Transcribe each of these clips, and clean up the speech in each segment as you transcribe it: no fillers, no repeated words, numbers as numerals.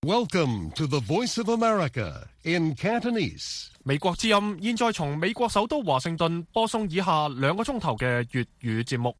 Welcome to the Voice of America in Cantonese. 美國之音現在從美國首都華盛頓播送以下2個鐘頭嘅粵語節目。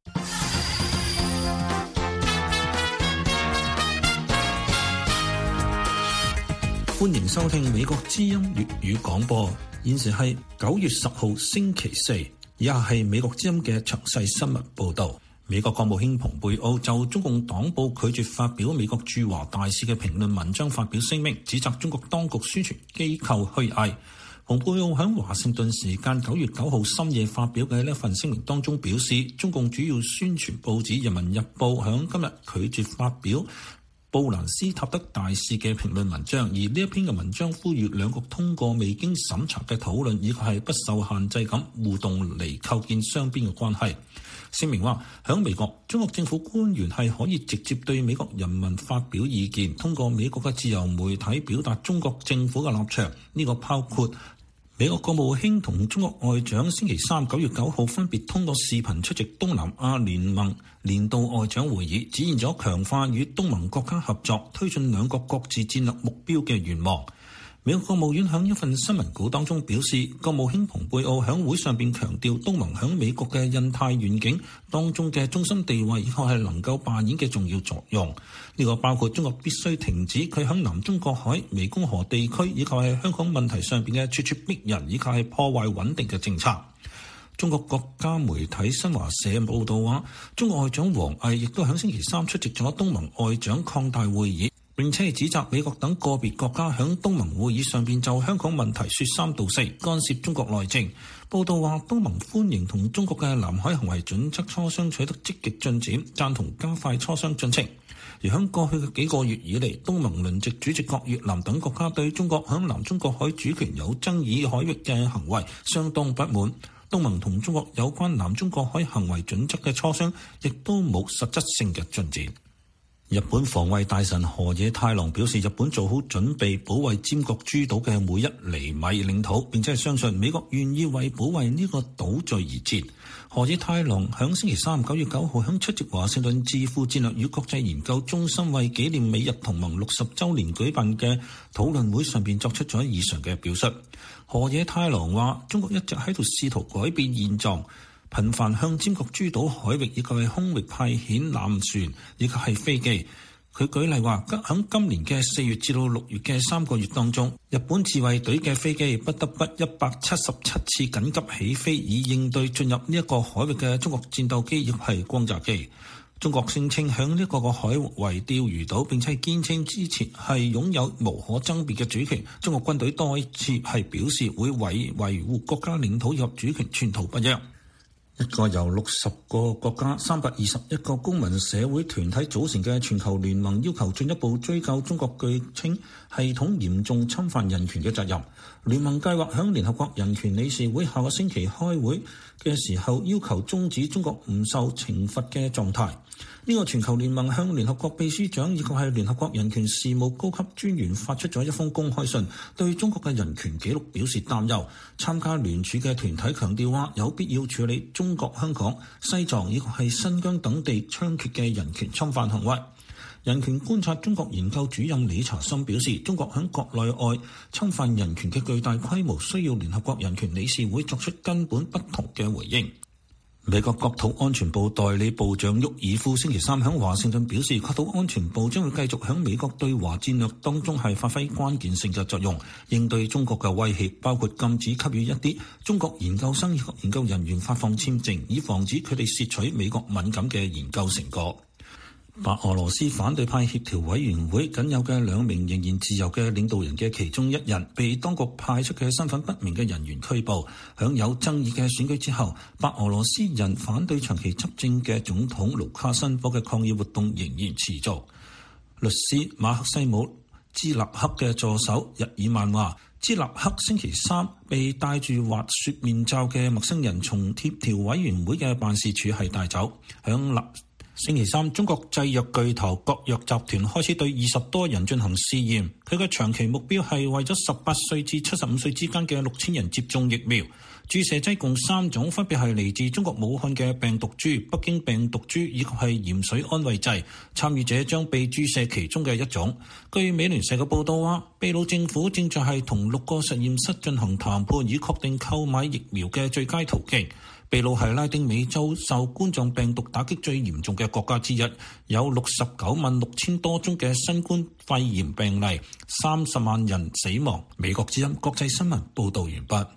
歡迎收聽美國之音粵語廣播。現時係9月10號星期四，以下係美國之音嘅詳細新聞報道。美國國務卿蓬佩奧就中共黨報拒絕發表美國駐華大使嘅評論文章發表聲明，指責中國當局宣傳機構虛偽。蓬佩奧喺華盛頓時間9月9號深夜發表嘅呢一份聲明當中表示，中共主要宣傳報紙《人民日報》響今日拒絕發表布蘭斯塔德大使嘅評論文章，而呢一篇嘅文章呼籲兩國通過未經審查嘅討論，以及係不受限制咁互動嚟構建雙邊嘅關係。聲明話，喺美國，中國政府官員係可以直接對美國人民發表意見，通過美國嘅自由媒體表達中國政府嘅立場。呢個包括美國國務卿同中國外長星期三9月9號分別通過視頻出席東南亞聯盟年度外長會議，展現咗強化與東盟國家合作、推進兩國各自戰略目標嘅願望。美國國務院喺一份新聞稿當中表示，國務卿蓬佩奧喺會上邊強調東盟喺美國嘅印太願景當中嘅中心地位，以及係能夠扮演嘅重要作用。呢個包括中國必須停止佢喺南中國海、湄公河地區以及係香港問題上邊嘅咄咄逼人，以及係破壞穩定嘅政策。中國國家媒體新華社報道話，中國外長王毅亦都喺星期三出席咗東盟外長擴大會議，並且係指責美國等個別國家喺東盟會議上邊就香港問題說三道四，干涉中國內政。報道話，東盟歡迎同中國嘅南海行為準則磋商取得積極進展，贊同加快磋商進程。而喺過去嘅幾個月以嚟，東盟輪值主席國越南等國家對中國喺南中國海主權有爭議海域嘅行為相當不滿。東盟同中國有關南中國海行為準則嘅磋商亦都冇實質性嘅進展。日本防衛大臣河野太郎表示，日本做好準備保衛尖閣諸島嘅每一厘米領土，並且係相信美國願意為保衛呢個島嶼而戰。河野太郎響星期三9月9號響出席華盛頓智庫戰略與國際研究中心為紀念美日同盟60週年舉辦嘅討論會上邊作出咗以上嘅表述。河野太郎話，中國一直喺度試圖改變現狀，頻繁向尖閣諸島海域以及係空域派遣艦船以及係飛機。佢舉例話，喺今年嘅4月至到6月嘅3個月當中，日本自衛隊嘅飛機不得不177次緊急起飛，以應對進入呢一個海域嘅中國戰鬥機亦係轟炸機。中國聲稱響呢個海域為釣魚島，並且係堅稱之前係擁有無可爭辯嘅主權。中國軍隊多次係表示會為維護國家領土及主權寸土不讓。一個由60個國家、321個公民社會團體組成嘅全球聯盟，要求進一步追究中國據稱系統嚴重侵犯人權嘅責任。聯盟計劃響聯合國人權理事會下個星期開會嘅時候，要求終止中國唔受懲罰嘅狀態。呢個全球聯盟向聯合國秘書長以及係聯合國人權事務高級專員發出咗一封公開信，對中國嘅人權紀錄表示擔憂。參加聯署嘅團體強調話，有必要處理中國香港、西藏以及係新疆等地猖獗嘅人權侵犯行為。人權觀察中國研究主任李查森表示，中國喺國內外侵犯人權嘅巨大規模，需要聯合國人權理事會作出根本不同嘅回應。美國國土安全部代理部長沃爾夫星期三喺華盛頓表示，國土安全部將會繼續喺美國對華戰略當中係發揮關鍵性嘅作用，應對中國嘅威脅，包括禁止給予一啲中國研究生以及研究人員發放簽證，以防止佢哋竊取美國敏感嘅研究成果。白俄羅斯反對派協調委員會僅有嘅2名仍然自由嘅領導人嘅其中一人，被當局派出嘅身份不明嘅人員拘捕。響有爭議嘅選舉之後，白俄羅斯人反對長期執政嘅總統盧卡申科嘅抗議活動仍然持續。律師馬克西姆茲納克嘅助手日耳曼話，茲納克星期三被戴住滑雪面罩嘅陌生人從協調委員會嘅辦事處係帶走。 星期三，中國製藥巨頭國藥集團開始對20多人進行試驗，佢嘅長期目標係為咗18歲至75歲之間嘅6000人接種疫苗。注射劑共3種，分別係嚟自中國武漢嘅病毒株、北京病毒株以及係鹽水安慰劑。參與者將被注射其中嘅一種。據美聯社嘅報道話，秘魯政府正在係同6個實驗室進行談判，以確定購買疫苗嘅最佳途徑。秘魯係拉丁美洲受冠狀病毒打擊最嚴重嘅國家之一，有696000多宗嘅新冠肺炎病例，30萬人死亡。美國之音國際新聞報道完畢。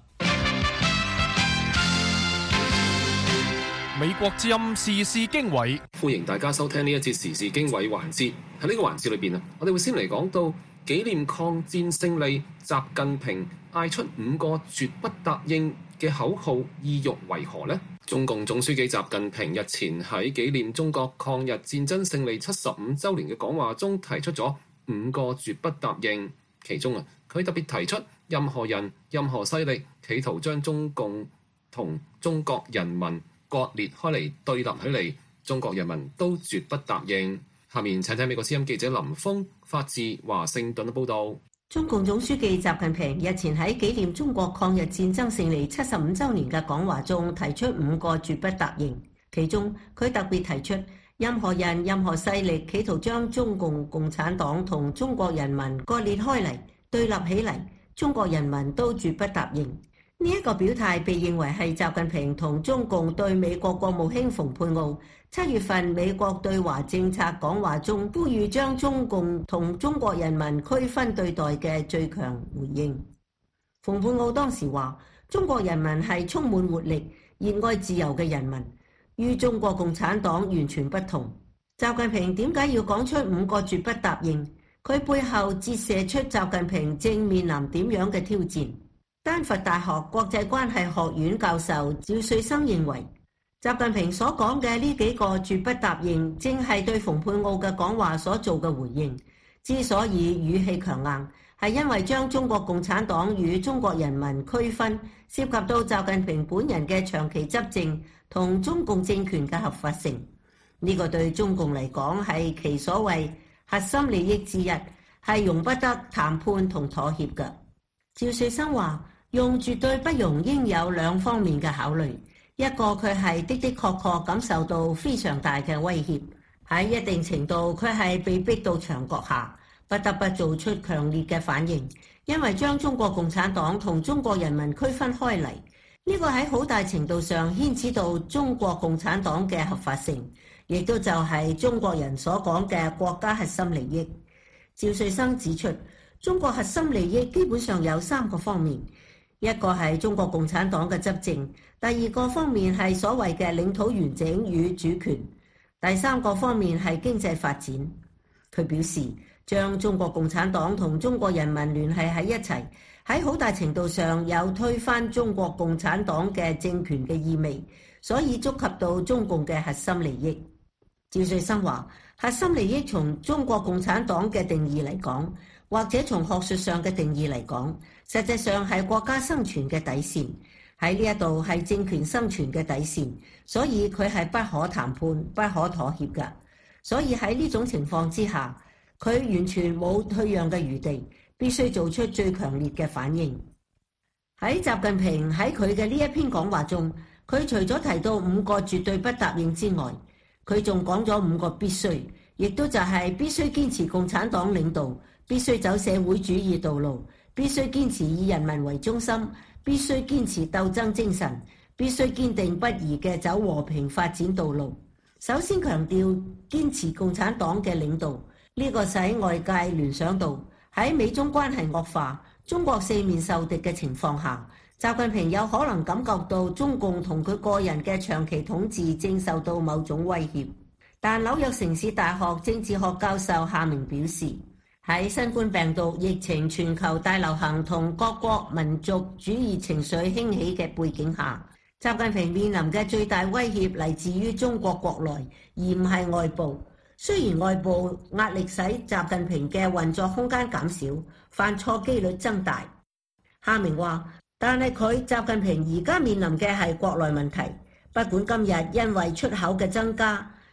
美國之音時事經緯， 歡迎大家收聽呢一節時事經緯環節。喺呢個環節裏邊啊，我哋會先嚟講到紀念抗戰勝利，習近平嗌出5個絕不答應嘅口號，意欲為何呢？中共總書記習近平日前喺紀念中國抗日戰爭勝利75週年嘅講話中提出咗5個絕不答應，其中佢特別提出任何人、任何勢力企圖將中共同中國人民割裂開嚟、對立起嚟，中國人民都絕不答應。下面請聽美國之音記者林峰發自華盛頓嘅報導。 中共總書記習近平日前喺紀念中國抗日戰爭勝利75週年嘅講話中提出5個絕不答應，其中佢特別提出任何人、任何勢力企圖將中共共產黨同中國人民割裂開嚟、對立起嚟，中國人民都絕不答應。呢一個表態被認為係習近平同中共對美國國務卿蓬佩奧7月份美國對華政策講話中呼籲將中共同中國人民區分對待嘅最強回應。蓬佩奧當時話：中國人民係充滿活力、熱愛自由嘅人民，與中國共產黨完全不同。習近平點解要講出5個絕不答應？佢背後折射出習近平正面臨點樣嘅挑戰？丹佛大學國際關係學院教授趙瑞生認為，習近平所講嘅呢幾個絕不答應，正係對蓬佩奧嘅講話所做嘅回應。之所以語氣強硬，係因為將中國共產黨與中國人民區分，涉及到習近平本人嘅長期執政同中共政權嘅合法性。呢個對中共嚟講係其所謂核心利益之一，係容不得談判同妥協嘅。趙瑞生話：用絕對不容應有兩方面嘅考慮，一個佢係的確感受到非常大嘅威脅，喺一定程度佢係被逼到牆角下，不得不做出強烈嘅反應，因為將中國共產黨同中國人民區分開嚟，呢個喺好大程度上牽扯到中國共產黨嘅合法性，亦都就係中國人所講嘅國家核心利益。趙瑞生指出，中國核心利益基本上有3個方面，一個係中國共產黨嘅執政，第二個方面係所謂嘅領土完整與主權，第3個方面係經濟發展。佢表示，將中國共產黨同中國人民聯繫喺一齊，喺好大程度上有推翻中國共產黨嘅政權嘅意味，所以觸及到中共嘅核心利益。趙瑞生話，核心利益從中國共產黨嘅定義嚟講，或者從學術上嘅定義嚟講，實際上係國家生存嘅底線，喺呢一度係政權生存嘅底線，所以佢係不可談判、不可妥協嘅。所以喺呢種情況之下，佢完全冇退讓嘅餘地，必須做出最強烈嘅反應。喺習近平喺佢嘅呢一篇講話中，佢除咗提到5個絕對不答應之外，佢仲講咗5個必須，亦都就係必須堅持共產黨領導，必須走社會主義道路，必須堅持以人民為中心，必須堅持鬥爭精神，必須堅定不移嘅走和平發展道路。首先強調堅持共產黨嘅領導，呢個使外界聯想到喺美中關係惡化、中國四面受敵嘅情況下，習近平有可能感覺到中共同佢個人嘅長期統治正受到某種威脅。但紐約城市大學政治學教授夏明表示，喺新冠病毒疫情全球大流行同各國民族主義情緒興起嘅背景下，習近平面臨嘅最大威脅嚟自於中國國內，而唔係外部。雖然外部壓力使習近平嘅運作空間減少，犯錯機率增大，夏明話，但係佢習近平而家面臨嘅係國內問題。不管今日因為出口嘅增加，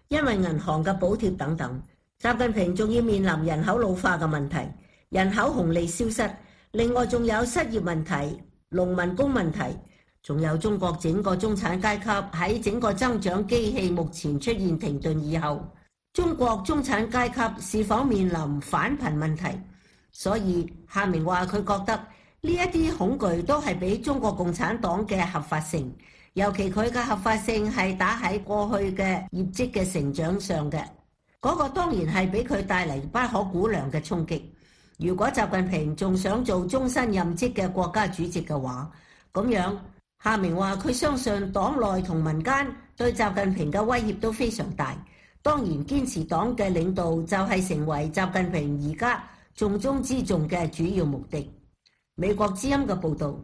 因為銀行嘅補貼等等。習近平仲要面臨人口老化嘅問題，人口紅利消失，另外仲有失業問題、農民工問題，仲有中國整個中產階級喺整個增長機器目前出現停頓以後，中國中產階級是否面臨返貧問題？所以夏明話佢覺得呢一啲恐懼都係俾中國共產黨嘅合法性，尤其佢嘅合法性係打喺過去嘅業績嘅成長上嘅，嗰個當然係俾佢帶嚟不可估量嘅衝擊。如果習近平仲想做終身任職嘅國家主席嘅話，咁樣夏明話佢相信黨內同民間對習近平嘅威脅都非常大。當然堅持黨嘅領導就係成為習近平而家重中之重嘅主要目的。美國之音嘅報導。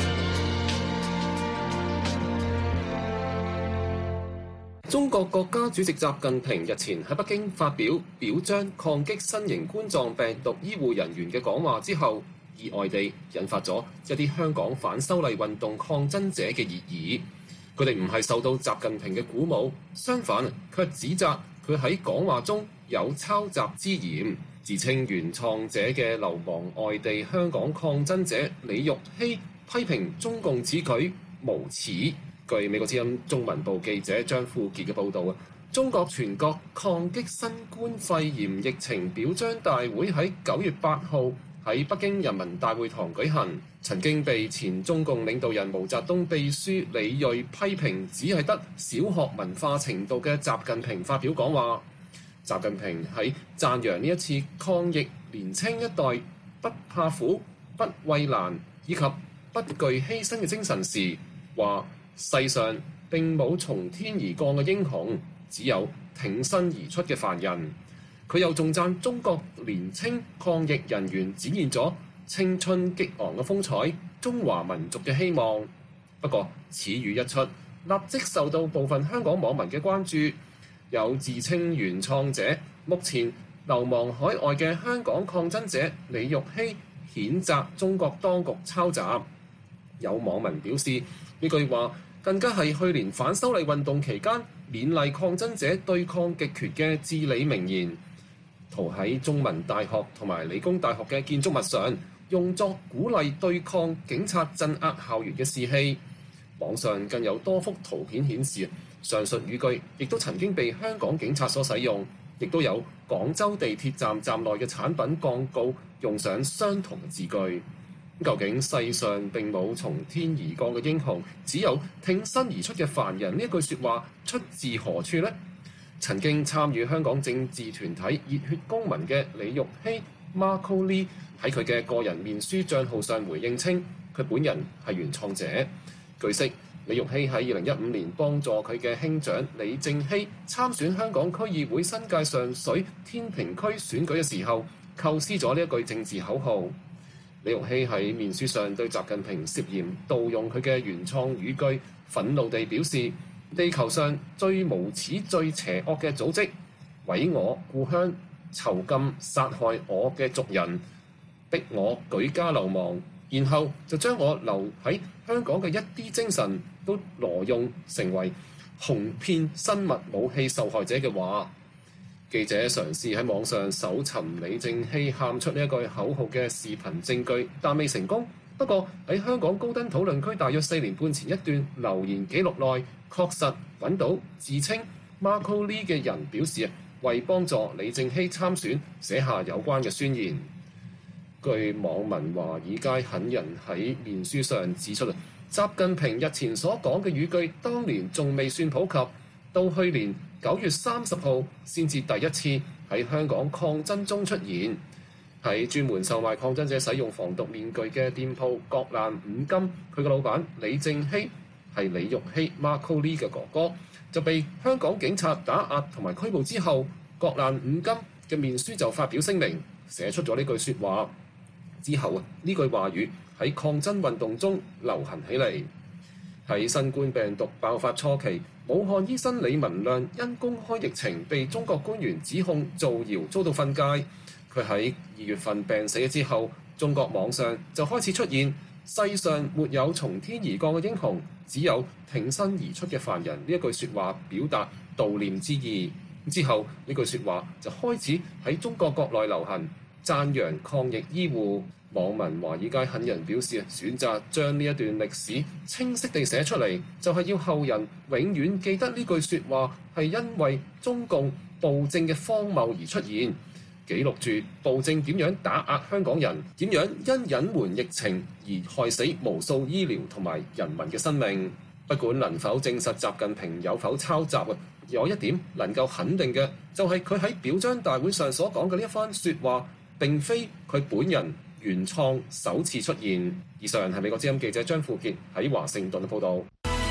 中國國家主席習近平日前喺北京發表表彰抗擊新型冠狀病毒醫護人員嘅講話之後，意外地引發咗一啲香港反修例運動抗爭者嘅熱議。佢哋唔係受到習近平嘅鼓舞，相反卻指責佢喺講話中有抄襲之嫌。自稱原創者嘅流亡外地香港抗爭者李玉希批評中共此舉無恥。據美國之音中文部記者張富傑嘅報導，中國全國抗擊新冠肺炎疫情表彰大會喺9月8號喺北京人民大會堂舉行。曾經被前中共領導人毛澤東秘書李銳批評只係得小學文化程度嘅習近平發表講話。習近平喺讚揚呢一次抗疫年青一代不怕苦、不畏難以及不懼犧牲嘅精神時，話世上並冇從天而降嘅英雄，只有挺身而出嘅凡人。佢又仲讚中國年青抗疫人員展現咗青春激昂嘅風采，中華民族嘅希望。不過此語一出，立即受到部分香港網民嘅關注。有自稱原創者、目前流亡海外嘅香港抗爭者李玉希譴責中國當局抄襲。有網民表示，呢句話更加係去年反修例運動期間勉勵抗爭者對抗極權嘅至理名言，塗喺中文大學同埋理工大學嘅建築物上，用作鼓勵對抗警察鎮壓校園嘅士氣。網上更有多幅圖片顯示，上述語句亦都曾經被香港警察所使用，亦都有廣州地鐵站站內嘅產品廣告用上相同嘅字句。究竟世上並冇從天而降嘅英雄，只有挺身而出嘅凡人，呢句説話出自何處呢？曾經參與香港政治團體熱血公民嘅李玉希 Marco Lee 喺佢嘅個人面書帳號上回應稱，佢本人係原創者。據悉，李玉希喺2015年幫助佢嘅兄長李正熙參選香港區議會新界上水天平區選舉嘅時候，構思咗呢一句政治口號。李玉希喺面書上對習近平涉嫌盜用佢嘅原創語句，憤怒地表示：地球上最無恥、最邪惡嘅組織，毀我故鄉、囚禁、殺害我嘅族人，逼我舉家流亡，然後就將我留喺香港嘅一啲精神都挪用成為哄騙生物武器受害者嘅話。記者嘗試喺網上搜尋李正熙喊出呢一句口號嘅視頻證據，但未成功。不過喺香港高登討論區大約4年半前一段留言記錄內，確實揾到自稱 Marco Lee 嘅人表示為幫助李正熙參選寫下有關嘅宣言。據網民華爾街狠人喺面書上指出，習近平日前所講嘅語句當年仲未算普及，到去年9月30號先至第一次喺香港抗爭中出現。喺專門售賣抗爭者使用防毒面具嘅店鋪國難五金，佢嘅老闆李正熙係李玉希 Marco Lee 嘅哥哥，就被香港警察打壓同埋拘捕之後，國難五金嘅面書就發表聲明，寫出咗呢句説話。之後呢句話語喺抗爭運動中流行起嚟。喺新冠病毒爆發初期，武漢醫生李文亮因公開疫情被中國官員指控造謠，遭到訓誡。佢喺2月份病死咗之後，中國網上就開始出現世上沒有從天而降嘅英雄，只有挺身而出嘅凡人呢一句説話，表達悼念之意。 之後呢句説話就開始喺中國國內流行，讚揚抗疫醫護。網民華爾街狠人表示，選擇將呢一段歷史清晰地寫出嚟，就係要後人永遠記得呢句説話係因為中共暴政嘅荒謬而出現，記錄住暴政點樣打壓香港人，點樣因隱瞞疫情而害死無數醫療同埋人民嘅生命。不管能否證實習近平有否抄襲，有一點能夠肯定嘅就係佢喺表彰大會上所講嘅呢一番説話並非佢本人原創首次出現。以上係美國之音記者張富傑喺華盛頓嘅報導。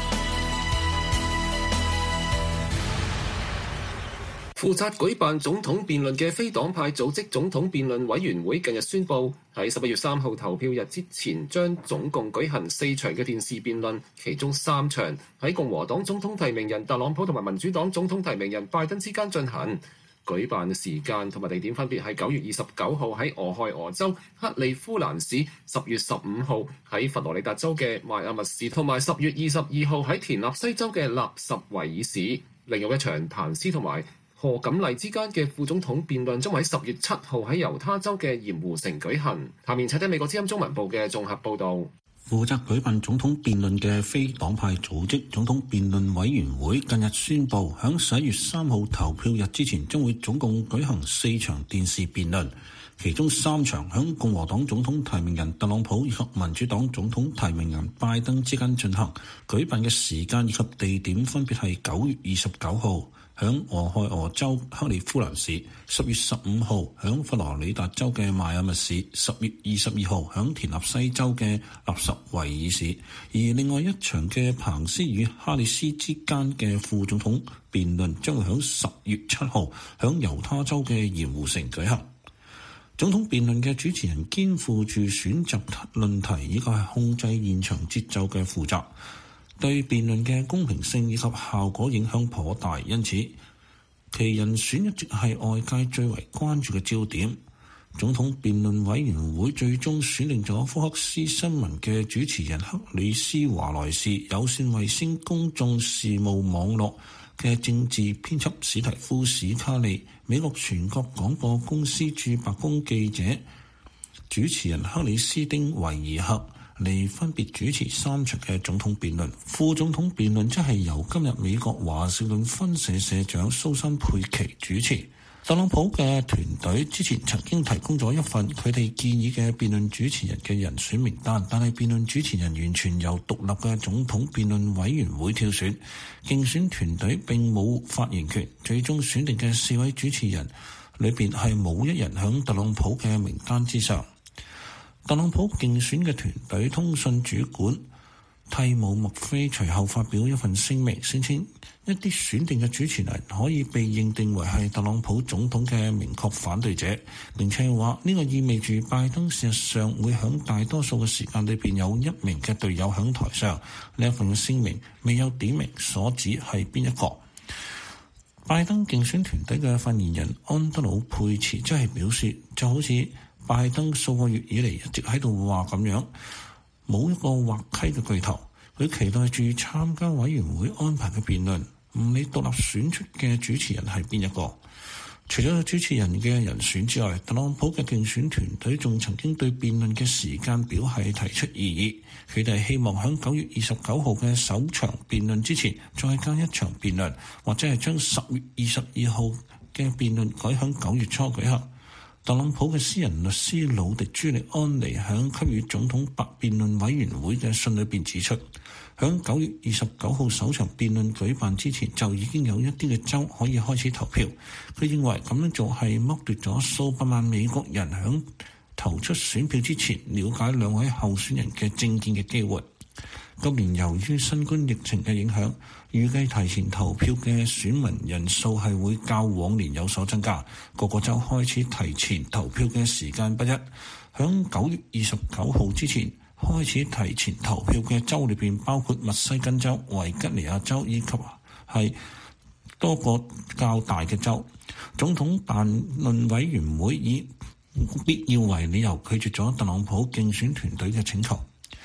負責舉辦總統辯論嘅非黨派組織總統辯論委員會近日宣布，喺11月3號投票日之前，將總共舉行4場嘅電視辯論，其中3場喺共和黨總統提名人特朗普同埋民主黨總統提名人拜登之間進行。舉辦嘅時間同埋地點分別係9月29號喺俄亥俄州克利夫蘭市、10月15號喺佛羅里達州嘅邁阿密市，同埋10月22號喺田納西州嘅納什維爾市。另外一場彭斯同埋賀錦麗之間嘅副總統辯論將喺10月7號喺猶他州嘅鹽湖城舉行。下面請聽美國之音中文部嘅綜合報導。 負責舉辦總統辯論嘅非黨派組織總統辯論委員會近日宣布，喺11月3號投票日之前，將會總共舉行4場電視辯論，其中3場喺共和黨總統提名人特朗普以及民主黨總統提名人拜登之間進行。舉辦嘅時間以及地點分別係9月29號響俄亥俄州克利夫蘭市，10月15號響佛羅里達州嘅邁阿密市，10月22號響田納西州嘅納什維爾市。而另外一場嘅彭斯與哈里斯之間嘅副總統辯論將會響10月7號響猶他州嘅鹽湖城舉行。總統辯論嘅主持人肩負住選擇論題以及係控制現場節奏嘅負責，對辯論嘅公平性以及效果影響頗大，因此其人選一直係外界最為關注嘅焦點。總統辯論委員會最終選定咗福克斯新聞嘅主持人克里斯華萊士、有線衛星公眾事務網絡嘅政治編輯史提夫史卡利、美國全國廣播公司駐白宮記者主持人克里斯丁維爾克嚟分別主持3場嘅總統辯論。副總統辯論則係由今日美國華盛頓分社社長蘇珊佩奇主持。特朗普嘅團隊之前曾經提供咗一份佢哋建議嘅辯論主持人嘅人選名單，但係辯論主持人完全由獨立嘅總統辯論委員會挑選，競選團隊並冇發言權。最終選定嘅4位主持人裏邊係冇一人響特朗普嘅名單之上。特朗普競選嘅團隊通訊主管蒂姆麥菲隨後發表一份聲明，聲稱一啲選定嘅主持人可以被認定為係特朗普總統嘅明確反對者，並且話呢個意味住拜登事實上會響大多數嘅時間裏邊有一名嘅隊友響台上。呢一份聲明未有點明所指係邊一個。拜登競選團隊嘅發言人安德魯佩茨即係表示，就好似拜登數個月以嚟一直喺度話咁樣，冇一個滑稽嘅巨頭。佢期待住參加委員會安排嘅辯論，唔理獨立選出嘅主持人係邊一個。除咗主持人嘅人選之外，特朗普嘅競選團隊仲曾經對辯論嘅時間表係提出異議。佢哋希望喺9月29號嘅首場辯論之前再加一場辯論，或者係將10月22號嘅辯論改喺9月初舉行。特朗普嘅私人律師魯迪朱利安尼喺給予總統辯論委員會嘅信裏邊指出，喺9月29號首場辯論舉辦之前就已經有一啲嘅州可以開始投票。佢認為咁樣做係剝奪咗數百萬美國人喺投出選票之前了解兩位候選人嘅政見嘅機會。今年由於新冠疫情嘅影響，預計提前投票嘅選民人數係會較往年有所增加。各個州開始提前投票嘅時間不一。喺9月29號之前開始提前投票嘅州裏邊包括密西根州、維吉尼亞州以及係多個較大嘅州。總統辯論委員會以必要為理由拒絕咗特朗普競選團隊嘅請求。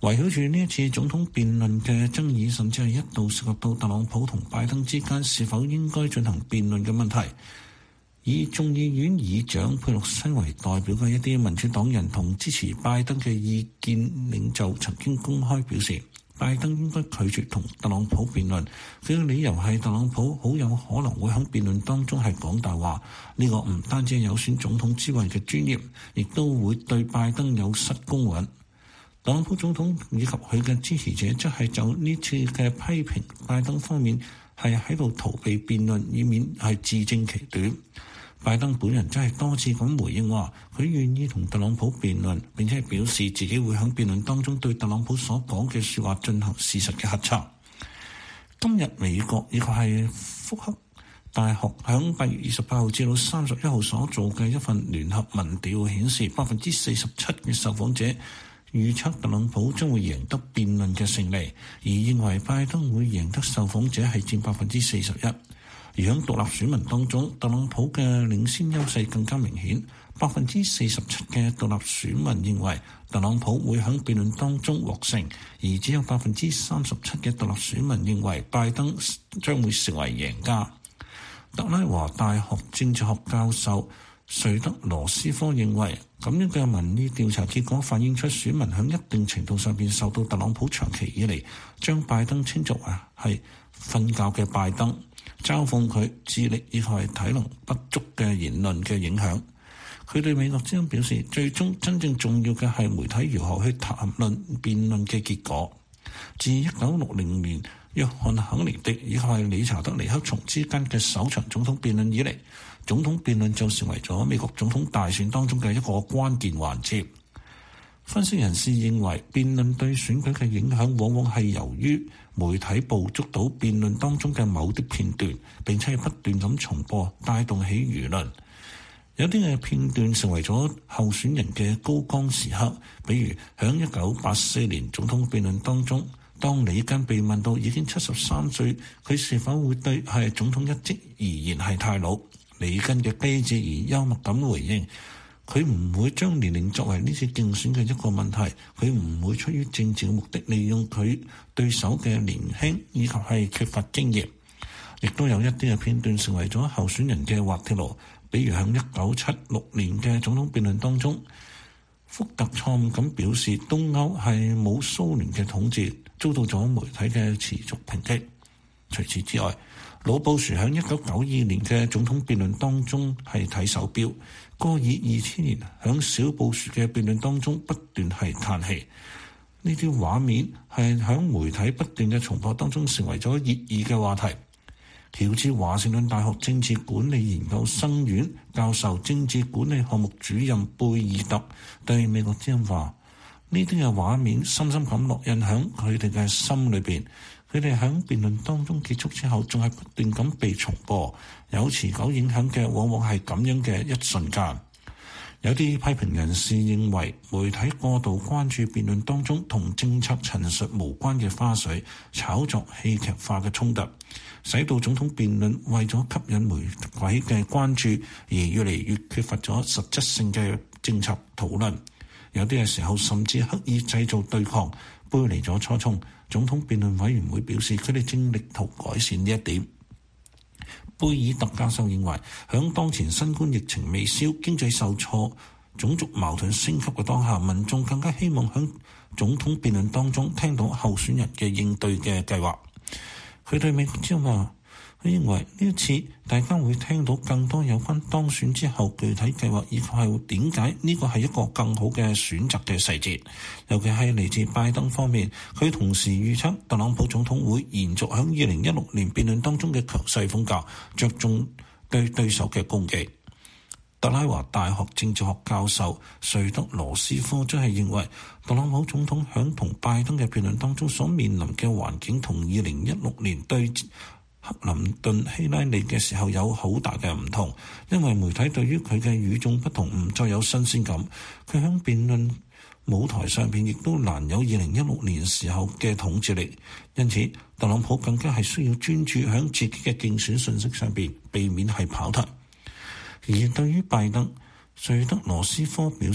圍繞住呢一次總統辯論嘅爭議，甚至係一度涉及到特朗普同拜登之間是否應該進行辯論嘅問題。以眾議院議長佩洛西為代表嘅一啲民主黨人同支持拜登嘅意見領袖曾經公開表示，拜登應該拒絕同特朗普辯論。佢嘅理由係特朗普好有可能會喺辯論當中係講大話，呢個唔單止有損總統之位嘅尊嚴，亦都會對拜登有失公允。特朗普總統以及佢嘅支持者則係就呢次嘅批評拜登方面係喺度逃避辯論，以免係自證其短。拜登本人真係多次咁回應話，佢願意同特朗普辯論，並且表示自己會喺辯論當中對特朗普所講嘅説話進行事實嘅核查。今日美國亦係福克大學喺8月28號至到31號所做嘅一份聯合民調顯示，47%嘅受訪者預測特朗普將會贏得辯論嘅勝利，而認為拜登會贏得受訪者係佔41%。而喺獨立選民當中，特朗普嘅領先優勢更加明顯。47%嘅獨立選民認為特朗普會喺辯論當中獲勝，而只有37%嘅獨立選民認為拜登將會成為贏家。特拉華大學政治學教授瑞德羅斯科認為，咁樣嘅民意調查結果反映出選民喺一定程度上邊受到特朗普長期以嚟將拜登稱作係瞓覺嘅拜登，嘲諷佢智力以及體能不足嘅言論嘅影響。佢對美國之音表示，最終真正重要嘅係媒體如何去談論辯論嘅結果。自1960年約翰肯尼迪以及理查德尼克松之間嘅首場總統辯論以嚟，總統辯論就成為咗美國總統大選當中嘅一個關鍵環節。分析人士認為，辯論對選舉嘅影響往往係由於媒體捕捉到辯論當中嘅某啲片段，並且係不斷咁重播，帶動起輿論。有啲嘅片段成為咗候選人嘅高光時刻，比如喺1984年總統辯論當中，當里根被問到已經73歲，佢是否會對係總統一職而言係太老，里根嘅機智而幽默咁回應，佢唔會將年齡作為呢次競選嘅一個問題，佢唔會出於政治嘅目的利用佢對手嘅年輕以及係缺乏經驗。亦都有一啲嘅片段成為咗候選人嘅滑鐵盧，比如喺1976年嘅總統辯論當中，福特錯誤咁表示東歐係冇蘇聯嘅統治，遭到咗媒體嘅持續抨擊。除此之外，老布殊喺1992年嘅總統辯論當中係睇手錶，戈爾2000年喺小布殊嘅辯論當中不斷係嘆氣。呢啲畫面係喺媒體不斷嘅重播當中成為咗熱議嘅話題。喬治華盛頓大學政治管理研究生院教授、政治管理項目主任貝爾特對美國之音話：呢啲嘅畫面深深咁烙印喺佢哋嘅心裏邊，佢哋喺辯論當中結束之後，仲係不斷咁被重播，有持久影響嘅往往係咁樣嘅一瞬間。有啲批評人士認為，媒體過度關注辯論當中同政策陳述無關嘅花絮，炒作戲劇化嘅衝突，使到總統辯論為咗吸引媒體嘅關注而越嚟越缺乏咗實質性嘅政策討論。有啲嘅時候甚至刻意製造對抗，背離咗初衷。總統辯論委員會表示，佢哋正力圖改善呢一點。貝爾特教授認為，響當前新冠疫情未消、經濟受挫、種族矛盾升級嘅當下，民眾更加希望響總統辯論當中聽到候選人嘅應對嘅計劃。佢對美國之音話，佢認為呢一次大家會聽到更多有關當選之後具體計劃，以及係點解呢個係一個更好嘅選擇嘅細節。尤其係嚟自拜登方面，佢同時預測特朗普總統會延續喺2016年辯論當中嘅強勢風格，着重對對手嘅攻擊。特拉華大學政治學教授瑞德羅斯科則係認為，特朗普總統響同拜登嘅辯論當中所面臨嘅環境同2016年對克林頓希拉里嘅時候有好大嘅唔同，因為媒體對於佢嘅與眾不同唔再有新鮮感，佢喺辯論舞台上邊亦都難有2016年時候嘅統治力，因此特朗普更加係需要專注喺自己嘅競選信息上邊，避免係跑題。而對於拜登，瑞德羅斯科表示，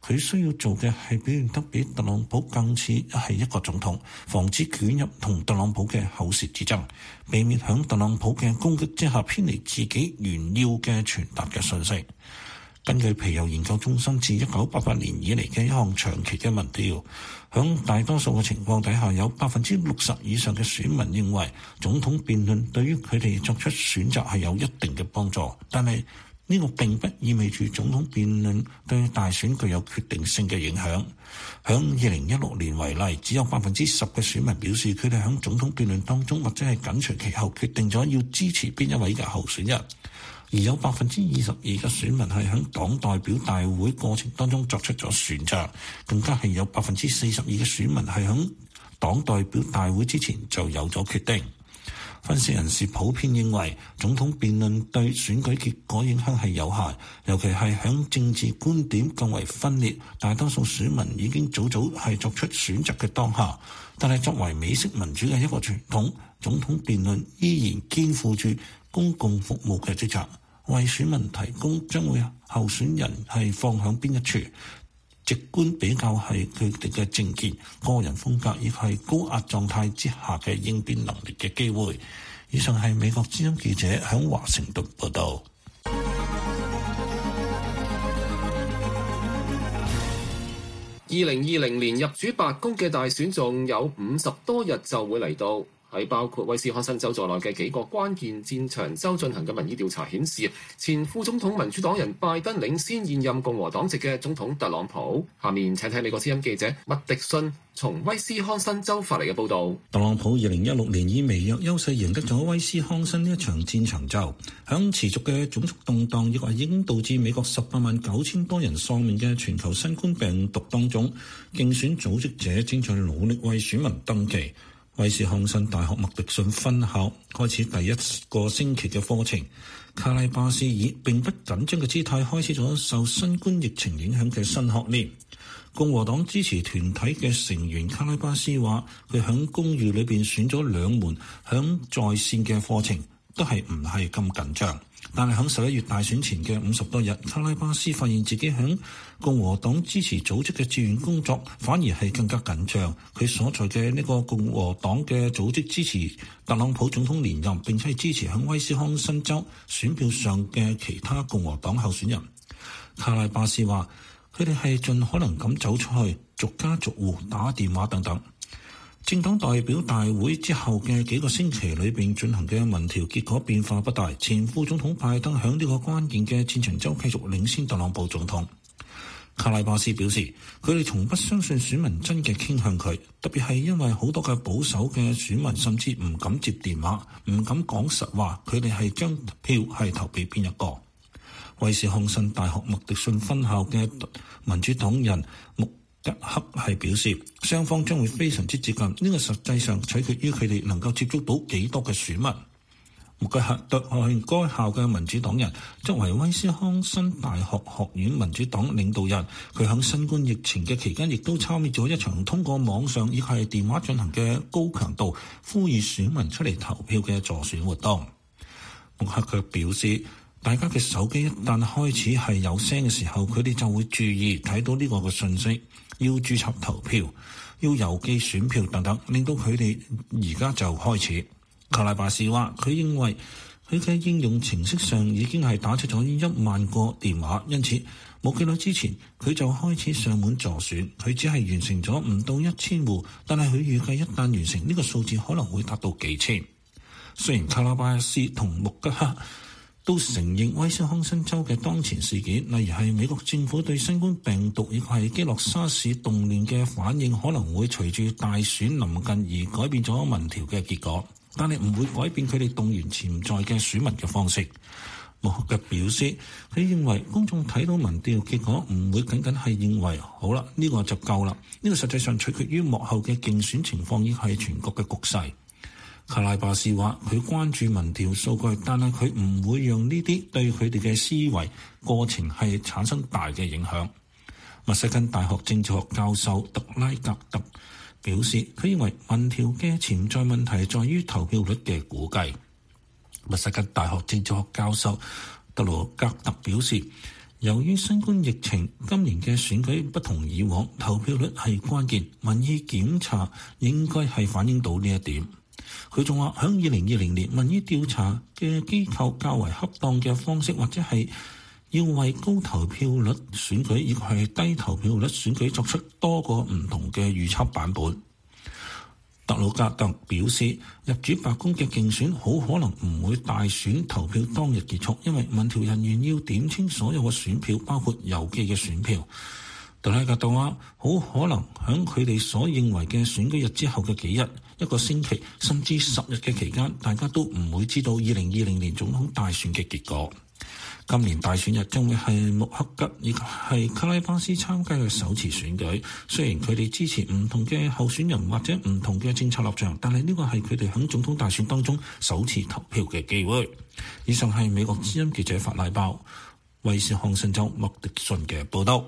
佢需要做嘅係表現得比特朗普更似係一個總統，防止捲入同特朗普嘅口舌之爭，避免響特朗普嘅攻擊之下偏離自己原要嘅傳達嘅訊息。根據皮尤研究中心自1988年以嚟嘅一項長期嘅民調，響大多數嘅情況底下，有60%以上嘅選民認為總統辯論對於佢哋作出選擇係有一定嘅幫助，但係呢個並不意味住總統辯論對大選具有決定性嘅影響。響2016年為例，只有10%嘅選民表示佢哋響總統辯論當中或者係緊隨其後決定咗要支持邊一位嘅候選人。而有22%嘅選民係喺黨代表大會過程當中作出咗選擇，更加係有42%嘅選民係喺黨代表大會之前就有咗決定。分析人士普遍認為，總統辯論對選舉結果影響係有限，尤其係喺政治觀點更為分裂，大多數選民已經早係作出選擇嘅當下。但係作為美式民主嘅一個傳統，總統辯論依然肩負住公共服務嘅職責，為選民提供將會候選人係放響邊一處，直觀比較係佢哋嘅政見、個人風格，亦係高壓狀態之下嘅應變能力嘅機會。以上係美國之音記者響華盛頓報道。 2020年入主白宮嘅大選仲有50多日就會嚟到。喺包括威斯康辛州在內嘅幾個關鍵戰場州進行嘅民意調查顯示，前副總統民主黨人拜登領先現任共和黨籍嘅總統特朗普。下面請睇美國之音記者麥迪遜從威斯康辛州發嚟嘅報導。 特朗普2016年以微弱優勢贏得咗威斯康辛呢一場戰場州，響持續嘅種族動盪，亦或已經導致美國189000多人喪命嘅全球新冠病毒當中，競選組織者正在努力為選民登記。威斯康辛大學麥迪遜分校開始第一個星期嘅課程，卡拉巴斯以並不緊張嘅姿態開始咗受新冠疫情影響嘅新學年。共和黨支持團體嘅成員卡拉巴斯話，佢響公寓裏邊選咗2門響在線嘅課程，都係唔係咁緊張。但係響11月大選前嘅50多日，卡拉巴斯發現自己響共和黨支持組織嘅志願工作反而係更加緊張。佢所在嘅呢個共和黨嘅組織支持特朗普總統連任，並且係支持響威斯康辛州選票上嘅其他共和黨候選人。卡拉巴斯話，佢哋係盡可能咁走出去，逐家逐戶打電話等等。政黨代表大會之後嘅幾個星期裏邊進行嘅民調結果變化不大，前副總統拜登響呢個關鍵嘅戰場州繼續領先特朗普總統。卡拉巴斯表示，佢哋從不相信選民真嘅傾向佢，特別係因為好多嘅保守嘅選民甚至唔敢接電話，唔敢講實話，佢哋係將票係投俾邊一個。威斯康辛大學麥迪遜分校嘅民主黨人穆吉克係表示，雙方將會非常之接近，呢個實際上取決於佢哋能夠接觸到幾多嘅選民。穆吉克對該校嘅民主黨人，作為威斯康辛大學學院民主黨領導人，佢喺新冠疫情嘅期間亦都參與咗一場通過網上亦係電話進行嘅高強度呼籲選民出嚟投票嘅助選活動。穆吉克表示，大家嘅手機一旦開始係有聲嘅時候，佢哋就會注意睇到呢個嘅信息，要註冊投票，要郵寄選票等等，令到佢哋而家就開始。卡拉巴斯話，佢認為佢嘅應用程式上已經係打出咗1萬個電話，因此冇幾耐之前佢就開始上門助選。佢只係完成咗唔到1000戶，但係佢預計一旦完成呢個數字可能會達到幾千。雖然卡拉巴斯同穆吉克都承認威斯康辛州嘅當前事件，例如係美國政府對新冠病毒亦係基洛沙市動亂嘅反應，可能會隨住大選臨近而改變咗民調嘅結果，但係唔會改變佢哋動員潛在嘅選民嘅方式。穆克表示，佢認為公眾睇到民調結果唔會僅僅係認為好啦，呢個就夠啦，呢個實際上取決於幕後嘅競選情況，亦係全國嘅局勢。卡拉巴斯話，佢關注民調數據，但係佢唔會讓呢啲對佢哋嘅思維過程係產生大嘅影響。密西根大學政治學教授特拉格特表示，佢認為民調嘅潛在問題在於投票率嘅估計。密西根大學政治學教授特羅格特表示， 由於新冠疫情，今年嘅選舉不同以往，投票率係關鍵，民意檢查應該係反映到呢一點。佢仲話，響2020年民意調查嘅機構較為恰當嘅方式，或者係要為高投票率選舉以及係低投票率選舉作出多個唔同嘅預測版本。特魯格特表示，入主白宮嘅競選好可能唔會大選投票當日結束，因為民調人員要點清所有嘅選票，包括郵寄嘅選票。特魯格特話，好可能喺佢哋所認為嘅選舉日之後嘅幾日、一個星期甚至10日嘅期間，大家都唔會知道2020年總統大選嘅結果。今年大選日將會係穆克吉以及係卡拉巴斯參加嘅首次選舉。雖然佢哋支持唔同嘅候選人或者唔同嘅政策立場，但係呢個係佢哋喺總統大選當中首次投票嘅機會。以上係美國之音記者法拉鮑為斯康辛州麥迪遜嘅報道。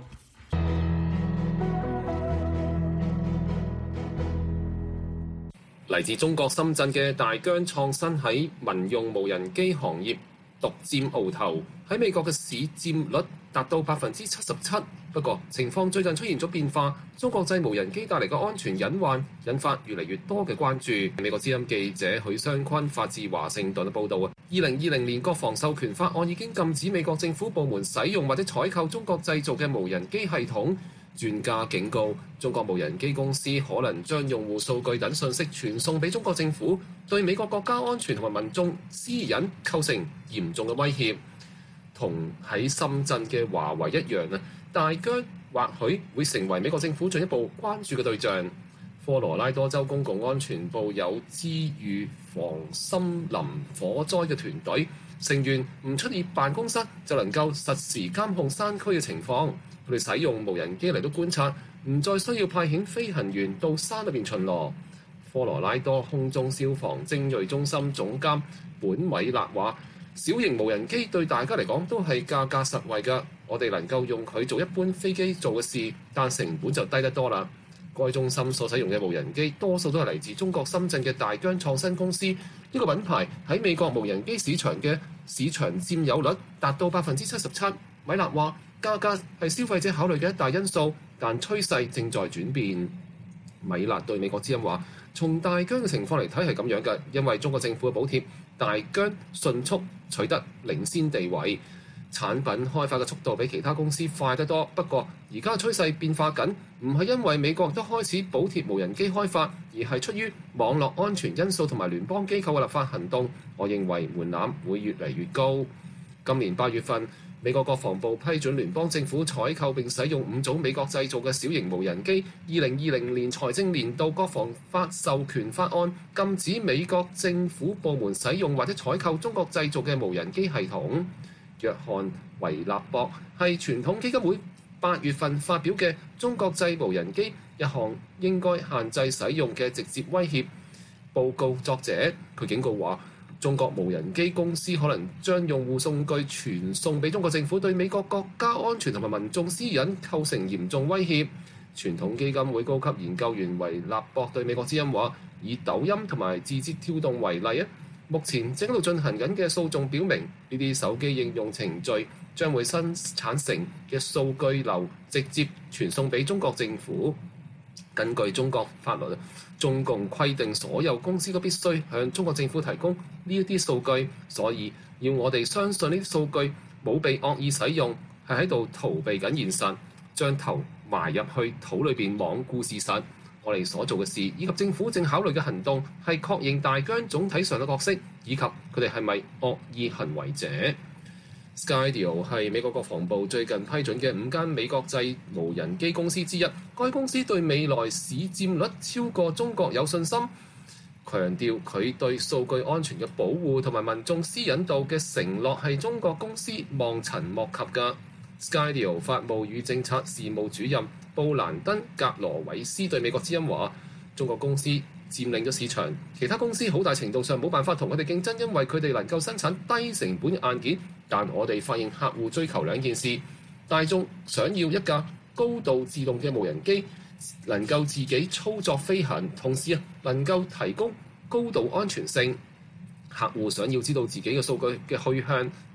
嚟自中國深圳嘅大疆創新喺民用無人機行業獨佔鰲頭，喺美國嘅市佔率達到77%。不過情況最近出現咗變化，中國製無人機帶嚟嘅安全隱患引發越嚟越多嘅關注。美國之音記者許湘坤發自華盛頓嘅報導，2020年國防授權法案已經禁止美國政府部門使用或者採購中國製造嘅無人機系統。專家警告，中國無人機公司可能將用戶數據等信息傳送俾中國政府，對美國國家安全同埋民眾私隱構成嚴重嘅威脅。同喺深圳嘅華為一樣，大疆或許會成為美國政府進一步關注嘅對象。科羅拉多州公共安全部有支預防森林火災嘅團隊，成員唔出入辦公室就能夠實時監控山區嘅情況。佢哋使用無人機嚟到觀察，唔再需要派遣飛行員到山裏邊巡邏。科羅拉多空中消防精鋭中心總監本米勒話：小型無人機對大家嚟講都係價格實惠㗎，我哋能夠用佢做一般飛機做嘅事，但成本就低得多啦。該中心所使用嘅無人機多數都係嚟自中國深圳嘅大疆創新公司，呢個品牌喺美國無人機市場嘅市場佔有率達到77%。米勒話：價格係消費者考慮嘅一大因素，但趨勢正在轉變。米勒對美國之音話：從大疆嘅情況嚟睇係咁樣嘅，因為中國政府嘅補貼，大疆迅速取得領先地位，產品開發嘅速度比其他公司快得多。不過而家趨勢變化緊，唔係因為美國都開始補貼無人機開發，而係出於網絡安全因素同埋聯邦機構嘅立法行動。我認為門檻會越嚟越高。今年8月份，美國國防部批准聯邦政府採購並使用5種美國製造嘅小型無人機。2020年財政年度國防法授權法案禁止美國政府部門使用或者採購中國製造嘅無人機系統。約翰維納博係傳統基金會8月份發表嘅中國製無人機一項應該限制使用嘅直接威脅報告作者，佢警告話：中國無人機公司可能將用戶數據傳送俾中國政府，對美國國家安全同埋民眾私隱構成嚴重威脅。傳統基金會高級研究員維納博對美國之音話：以抖音同埋字節跳動為例，目前正喺度進行緊嘅訴訟表明，呢啲手機應用程序將會生產成嘅數據流直接傳送俾中國政府。根據中國法律，中共規定所有公司都必須向中國政府提供呢一啲數據，所以要我哋相信呢啲數據冇被惡意使用，係喺度逃避緊現實，將頭埋入去土裏邊罔顧事實。我哋所做嘅事以及政府正考慮嘅行動係確認大疆總體上嘅角色，以及佢哋係咪惡意行為者。Skydio 係美國國防部最近批准嘅5間美國製無人機公司之一。該公司對未來市佔率超過中國有信心，強調佢對數據安全嘅保護同埋民眾私隱度嘅承諾係中國公司望塵莫及㗎。Skydio 法務與政策事務主任布蘭登·格羅韋斯對美國之音話：中國公司佔領咗市場，其他公司好大程度上冇辦法同佢哋競爭，因為佢哋能夠生產低成本嘅硬件。但我哋發現客戶追求兩件事：大眾想要一架高度自動嘅無人機，能夠自己操作飛行，同時能夠提供高度安全性。客戶想要知道自己嘅數據嘅去向，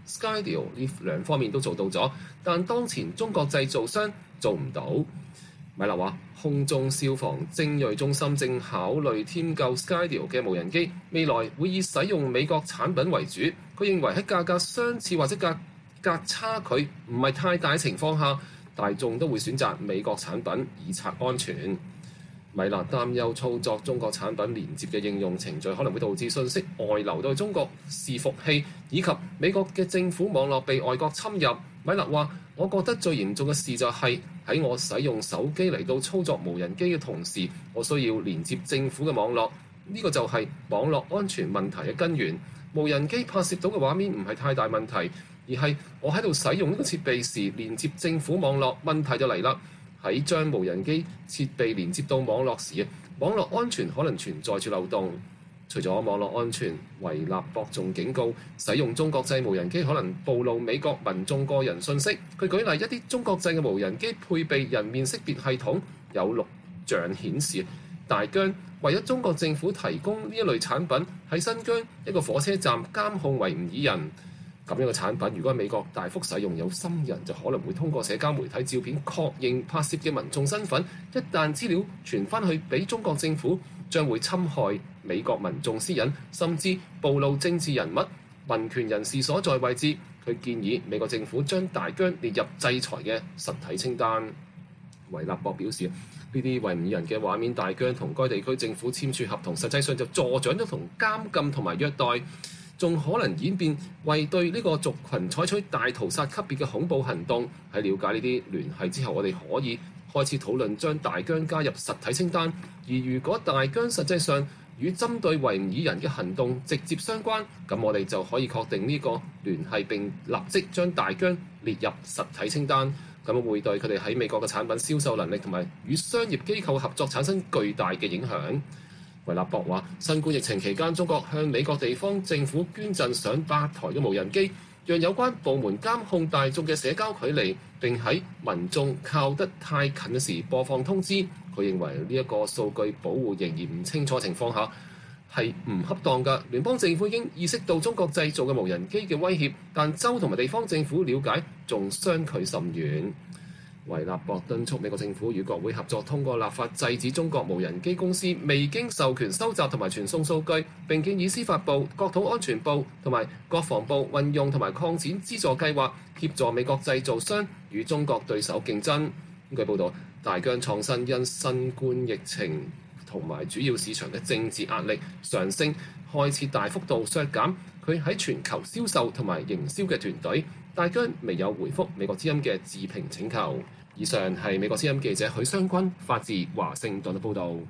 Skydio 呢兩方面都做到咗，但當前中國製造商做唔到。米勒話，空中消防精鋭中心正考慮添購 Skydio 嘅無人機，未來會以使用美國產品為主。佢認為喺價格相似或者價格差距唔係太大嘅情況下，大眾都會選擇美國產品以策安全。米勒擔憂操作中國產品連接嘅應用程序可能會導致信息外流到中國伺服器，以及美國嘅政府網絡被外國侵入。米勒話，我覺得最嚴重嘅事就係喺我使用手機嚟到操作無人機嘅同時，我需要連接政府嘅網絡，呢個就係網絡安全問題嘅根源。無人機拍攝到嘅畫面唔係太大問題，而係我喺度使用呢個設備時連接政府網絡，問題就嚟啦。喺將無人機設備連接到網絡時，網絡安全可能存在住漏洞。除咗網絡安全，維納博仲警告，使用中國製無人機可能暴露美國民眾個人信息。佢舉例，一啲中國製嘅無人機配備人面識別系統，有錄像顯示大疆為咗中國政府提供呢一類產品，喺新疆一個火車站監控維吾爾人。咁樣嘅產品，如果喺美國大幅使用，有心人就可能會通過社交媒體照片確認拍攝嘅民眾身份。一旦資料傳翻去俾中國政府，將會侵害美國民眾私隱，甚至暴露政治人物、民權人士所在位置。佢建議美國政府將大疆列入制裁嘅實體清單。維納博表示，呢啲維吾爾人嘅畫面，大疆同該地區政府簽署合同，實際上就助長咗同監禁同埋虐待，仲可能演變為對呢個族群採取大屠殺級別嘅恐怖行動。喺了解呢啲聯繫之後，我哋可以開始討論將大疆加入實體清單。而如果大疆實際上與針對維吾爾人嘅行動直接相關，咁我哋就可以確定呢個聯繫並立即將大疆列入實體清單。咁會對佢哋喺美國嘅產品銷售能力同埋與商業機構合作產生巨大嘅影響。維納博話，新冠疫情期間，中國向美國地方政府捐贈上百台嘅無人機，讓有關部門監控大眾嘅社交距離，並喺民眾靠得太近嘅時播放通知。佢認為呢一個數據保護仍然唔清楚情況下係唔恰當嘅。聯邦政府已經意識到中國製造嘅無人機嘅威脅，但州同埋地方政府了解仲相距甚遠。維納博敦促美國政府與國會合作，通過立法制止中國無人機公司未經授權收集同埋傳送數據，並建議司法部、國土安全部同埋國防部運用同埋擴展資助計劃，協助美國製造商與中國對手競爭。據報道，大疆創新因新冠疫情同埋主要市場嘅政治壓力上升，開始大幅度削減佢喺全球銷售同埋營銷嘅團隊。大疆未有回覆美國之音嘅置評請求。以上係美國之音記者許湘君發自華盛頓嘅報導。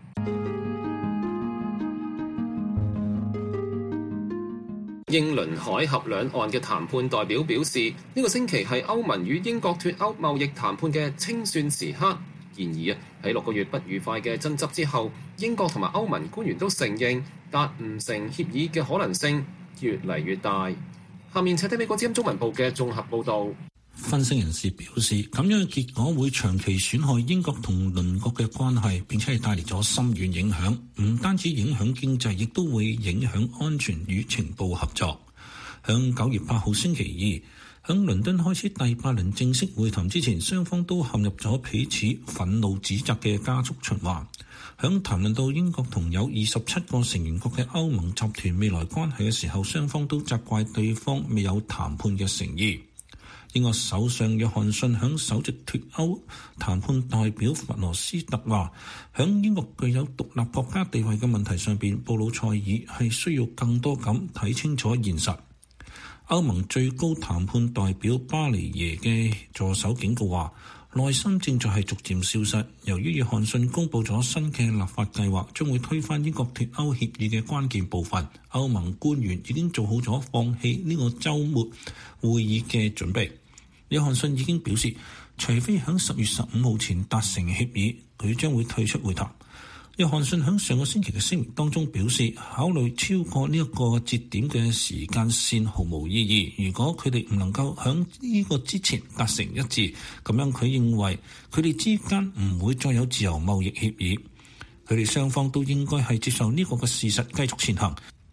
英倫海峽兩岸嘅談判代表表示，呢個星期係歐盟與英國脫歐貿易談判嘅清算時刻。然而喺6個月不愉快嘅爭執之後，英國同埋歐盟官員都承認達唔成協議嘅可能性越嚟越大。下面請睇美國之音中文部嘅綜合報導。 分析人士表示，咁樣嘅結果會長期損害英國同鄰國嘅關係，並且係帶嚟咗深遠影響。唔單止影響經濟，亦都會影響安全與情報合作。響9月8號星期二，響倫敦開始第8輪正式會談之前，雙方都陷入咗彼此憤怒指責嘅加速循環。響談論到英國同有27個成員國嘅歐盟集團未來關係嘅時候，雙方都責怪對方未有談判嘅誠意。英國首相約翰遜響首席脫歐談判代表弗羅斯特話，響英國具有獨立國家地位嘅問題上邊，布魯塞爾係需要更多咁睇清楚現實。歐盟最高談判代表巴尼耶嘅助手警告話，耐心正在係逐漸消失。由於約翰遜公佈咗新嘅立法計劃，將會推翻英國脫歐協議嘅關鍵部分，歐盟官員已經做好咗放棄呢個週末會議嘅準備。約翰遜已經表示，除非喺10月15號前達成協議，佢將會退出會談。約翰遜喺上個星期嘅聲明當中表示，考慮超過呢一個節點嘅時間線毫無意義。如果佢哋唔能夠喺呢個之前達成一致，咁樣佢認為佢哋之間唔會再有自由貿易協議。佢哋雙方都應該係接受呢個嘅事實，繼續前行。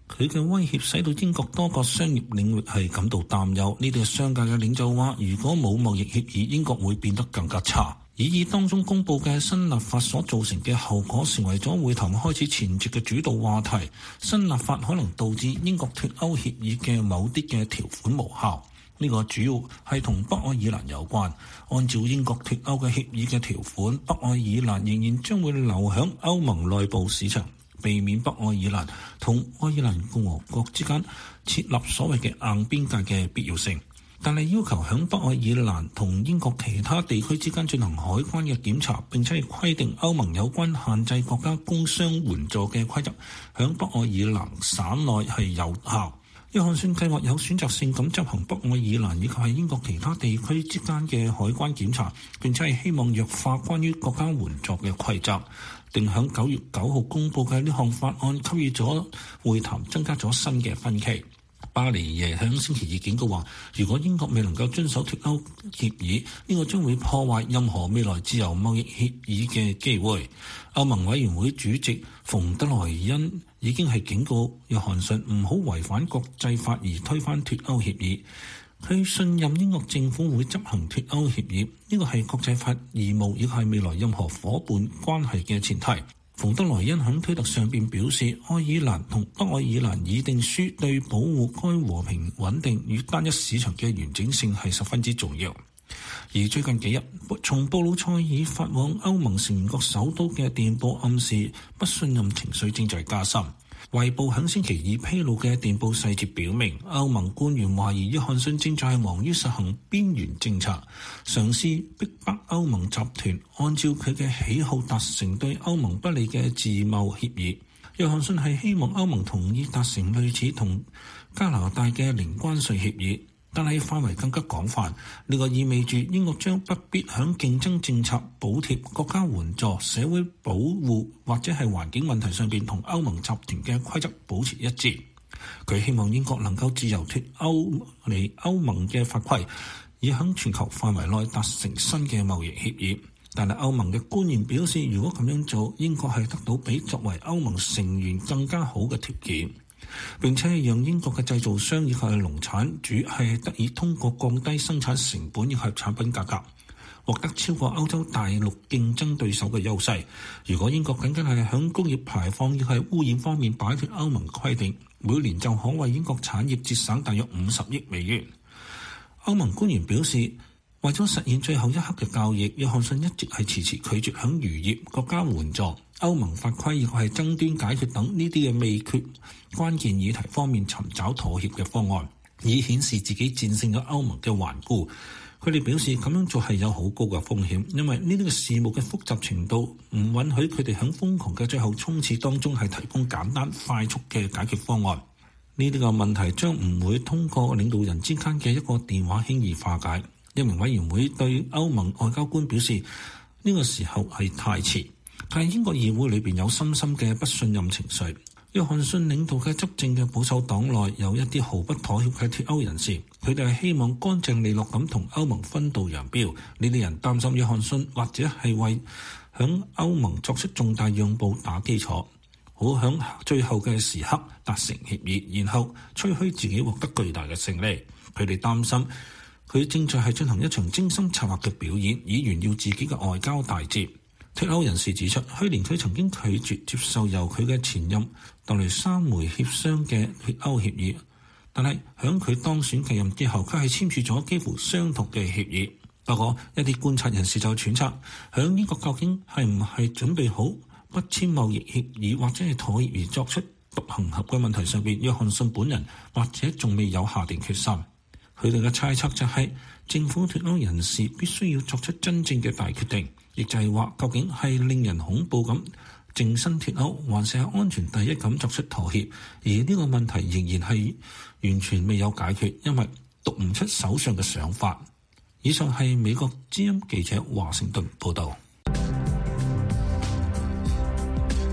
佢嘅威脅使到英國多個商業領域係感到擔憂。呢啲商界嘅領袖話，如果冇貿易協議，英國會變得更加差。擬議當中公佈嘅新立法所造成嘅後果，成為咗會談開始前夕嘅主導話題。新立法可能導致英國脫歐協議嘅某啲嘅條款無效。呢個主要係同北愛爾蘭有關。按照英國脫歐嘅協議嘅條款，北愛爾蘭仍然將會留響歐盟內部市場，避免北愛爾蘭同愛爾蘭共和國之間設立所謂嘅硬邊界嘅必要性。但係要求響北愛爾蘭同英國其他地區之間進行海關嘅檢查，並且係規定歐盟有關限制國家工商援助嘅規則，響北愛爾蘭省內係有效。約翰遜計劃有選擇性咁執行北愛爾蘭以及係英國其他地區之間嘅海關檢查，並且係希望弱化關於國家援助嘅規則。定響9月9號公佈嘅呢項法案，給予咗會談增加咗新嘅分歧。巴尼耶喺星期二警告話，如果英國未能夠遵守脫歐協議，呢個將會破壞任何未來自由貿易協議嘅機會。歐盟委員會主席馮德萊恩已經係警告約翰遜唔好違反國際法而推翻脫歐協議。佢信任英國政府會執行脫歐協議，呢個係國際法義務，亦係未來任何夥伴關係嘅前提。馮德萊恩喺推特上邊表示，愛爾蘭同北愛爾蘭議定書對保護該和平穩定與單一市場嘅完整性係十分之重要。而最近幾日，從布魯塞爾發往歐盟成員國首都嘅電報暗示不信任情緒正在加深。衛報喺星期二披露嘅電報細節表明，歐盟官員懷疑約翰遜正在忙於實行邊緣政策，嘗試逼迫歐盟集團按照佢嘅喜好達成對歐盟不利嘅自貿協議。約翰遜係希望歐盟同意達成類似同加拿大嘅零關稅協議，但係範圍更加廣泛。呢個意味住英國將不必響競爭政策、補貼、國家援助、社會保護或者係環境問題上邊同歐盟集團嘅規則保持一致。佢希望英國能夠自由脫離歐盟嘅法規，以響全球範圍內達成新嘅貿易協議。但係歐盟嘅官員表示，如果咁樣做，英國係得到比作為歐盟成員更加好嘅條件。並且係讓英國嘅製造商以及係農產主係得以通過降低生產成本以及產品價格，獲得超過歐洲大陸競爭對手嘅優勢。如果英國僅僅係響工業排放以及污染方面擺脫歐盟規定，每年就可為英國產業節省大約50億美元。歐盟官員表示，為咗實現最後一刻嘅交易，約翰遜一直係遲遲拒絕響漁業、國家援助、歐盟法規以及係爭端解決等呢啲嘅未決關鍵議題方面尋找妥協嘅方案，以顯示自己戰勝咗歐盟嘅頑固。佢哋表示咁樣做係有好高嘅風險，因為呢啲嘅事務嘅複雜程度唔允許佢哋喺瘋狂嘅最後衝刺當中係提供簡單快速嘅解決方案。呢啲嘅問題將唔會通過領導人之間嘅一個電話輕易化解。一名委員會對歐盟外交官表示，呢個時候係太遲。但係英國議會裏邊有深深嘅不信任情緒。約翰遜領導嘅執政嘅保守黨內有一啲毫不妥協嘅脫歐人士，佢哋係希望乾淨利落咁同歐盟分道揚鑣。呢啲人擔心約翰遜或者係為響歐盟作出重大讓步打基礎，好響最後嘅時刻達成協議，然後吹噓自己獲得巨大嘅勝利。佢哋擔心佢正在係進行一場精心策劃嘅表演，以炫耀自己嘅外交大捷。脫歐人士指出，去年佢曾經拒絕接受由佢嘅前任特蕾莎梅協商嘅脫歐協議，但係響佢當選繼任之後，佢係簽署咗幾乎相同嘅協議。不過一啲觀察人士就揣測，響英國究竟係唔係準備好不簽貿易協議或者係妥協而作出獨行俠嘅問題上邊，約翰遜本人或者仲未有下定決心。佢哋嘅猜測就係，政府脫歐人士必須要作出真正嘅大決定，亦就係話究竟係令人恐怖咁淨身脫歐，還是係安全第一咁作出妥協。而呢個問題仍然係完全未有解決，因為讀唔出首相嘅想法。以上係美國之音記者華盛頓報道。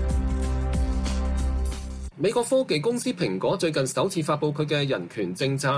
美國科技公司蘋果最近首次發布佢嘅人權政策，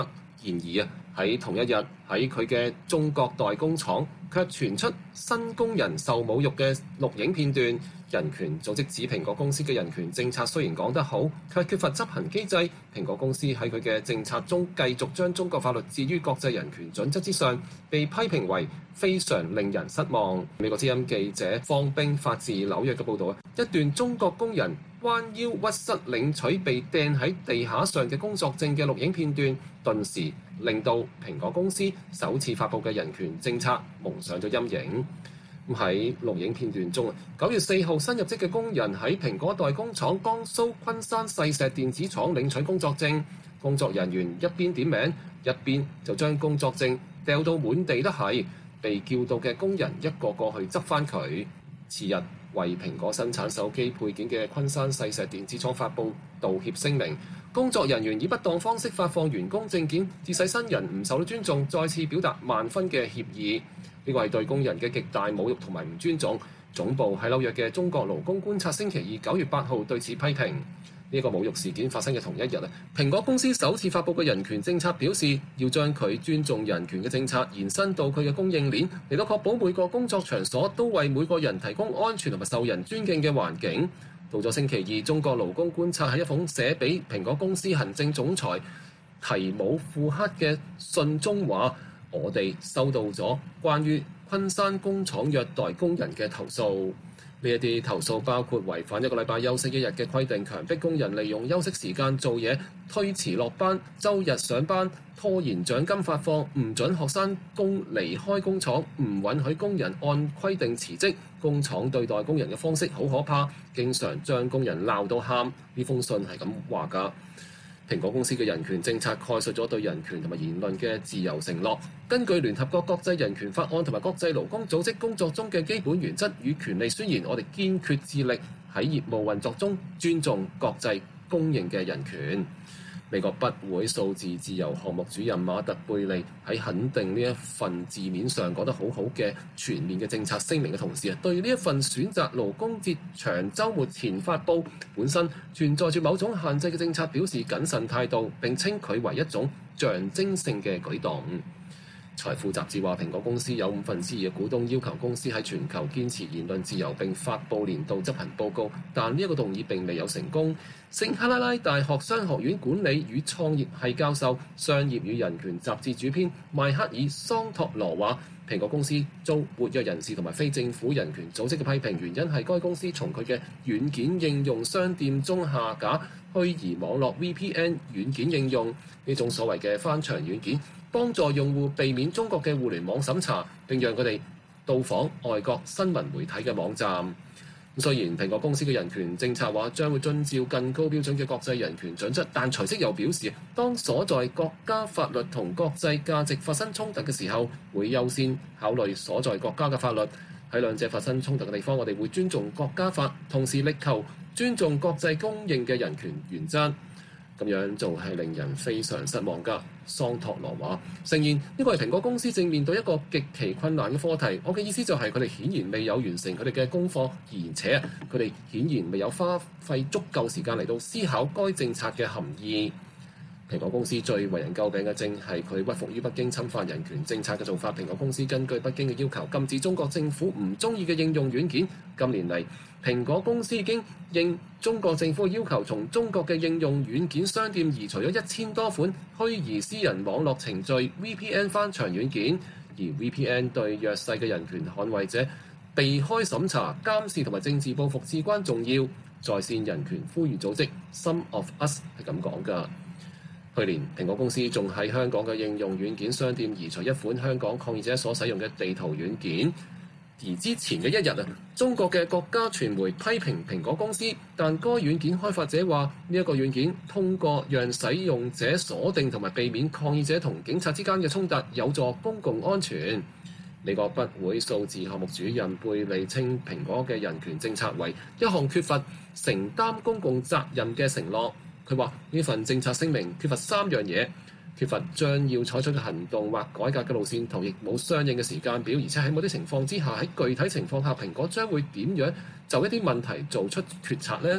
然而啊，喺同一日喺佢嘅中國代工廠卻傳出新工人受侮辱嘅錄影片段。人權組織指蘋果公司嘅人權政策雖然講得好，卻缺乏執行機制。蘋果公司喺佢嘅政策中繼續將中國法律置於國際人權準則之上，被批評為非常令人失望。美國之音記者方冰發自紐約嘅報導，一段中國工人彎腰屈膝領取被掟喺地下上嘅工作證嘅錄影片段，頓時令到蘋果公司首次發布嘅人權政策蒙上咗陰影。喺錄影片段中，9月4號新入職嘅工人喺蘋果代工廠江蘇昆山細石電子廠領取工作證，工作人員一邊點名，一邊就將工作證掉到滿地都係，被叫到嘅工人一個個去執返佢。次日，為蘋果生產手機配件嘅昆山細石電子廠發布道歉聲明，工作人員以不當方式發放員工證件，致使新人唔受到尊重，再次表達萬分嘅歉意。呢個係對工人嘅極大侮辱同埋唔尊重。總部喺紐約嘅中國勞工觀察星期二9月8號對此批評。呢個侮辱事件發生嘅同一日啊，蘋果公司首次發布嘅人權政策表示，要將佢尊重人權嘅政策延伸到佢嘅供應鏈，嚟到確保每個工作場所都為每個人提供安全同埋受人尊敬嘅環境。到咗星期二，中國勞工觀察喺一封寫俾蘋果公司行政總裁提姆庫克嘅信中話，我哋收到咗關於昆山工廠虐待工人嘅投訴。呢一啲投訴包括違反1個禮拜休息1日嘅規定，強迫工人利用休息時間做嘢，推遲落班、週日上班、拖延獎金發放、唔准學生工離開工廠、唔允許工人按規定辭職。工廠對待工人嘅方式好可怕，經常將工人鬧到喊。呢封信係咁話㗎。蘋果公司嘅人權政策概述咗對人權同埋言論嘅自由承諾。根據聯合國國際人權法案同埋國際勞工組織工作中嘅基本原則與權利宣言，我哋堅決致力喺業務運作中尊重國際公認嘅人權。美國筆會數字自由項目主任馬特貝利喺肯定呢一份字面上講得好好嘅全面嘅政策聲明嘅同時，對呢一份選擇勞工節長週末前發布本身存在住某種限制嘅政策表示謹慎態度，並稱佢為一種象徵性嘅舉動。財富雜誌話，蘋果公司有2/5嘅股東要求公司喺全球堅持言論自由並發布年度執行報告，但呢一個動議並未有成功。聖克拉拉大學商學院管理與創業系教授、商業與人權雜誌主編邁克爾桑托羅話，蘋果公司遭活躍人士同埋非政府人權組織嘅批評，原因係該公司從佢嘅軟件應用商店中下架虛擬網絡 VPN 軟件應用，呢種所謂嘅翻牆軟件，幫助用戶避免中國嘅互聯網審查，並讓佢哋到訪外國新聞媒體嘅網站。雖然蘋果公司嘅人權政策話將會遵照更高標準嘅國際人權準則，但隨即又表示，當所在國家法律同國際價值發生衝突嘅時候，會優先考慮所在國家嘅法律。喺兩者發生衝突嘅地方，我哋會尊重國家法，同時力求尊重國際公認嘅人權原則。咁樣做係令人非常失望㗎。桑托羅話承認呢個係蘋果公司正面對一個極其困難嘅課題。我嘅意思就係佢哋顯然未有完成佢哋嘅功課，而且佢哋顯然未有花費足夠時間嚟到思考該政策嘅含義。蘋果公司最為人詬病嘅正係佢屈服於北京侵犯人權政策嘅做法。蘋果公司根據北京嘅要求，禁止中國政府唔中意嘅應用軟件。今年嚟，蘋果公司已經應中國政府嘅要求，從中國嘅應用軟件商店移除咗1000多款虛擬私人網絡程序 VPN 翻牆軟件。而 VPN 對弱勢嘅人權捍衛者避開審查、監視同埋政治報復至關重要。在線人權呼籲組織 Some of Us 係咁講㗎。去年，蘋果公司仲喺香港嘅應用軟件商店移除一款香港抗議者所使用嘅地圖軟件。而之前嘅一日中國嘅國家傳媒批評蘋果公司，但該軟件開發者話呢一個軟件通過讓使用者鎖定同埋避免抗議者同警察之間嘅衝突，有助公共安全。美國筆會數字項目主任貝利稱蘋果嘅人權政策為一項缺乏承擔公共責任嘅承諾。佢話呢份政策聲明缺乏3樣嘢，缺乏將要採取嘅行動或改革嘅路線圖，亦冇相應嘅時間表，而且喺某啲情況之下，喺具體情況下，蘋果將會點樣就一啲問題做出決策呢？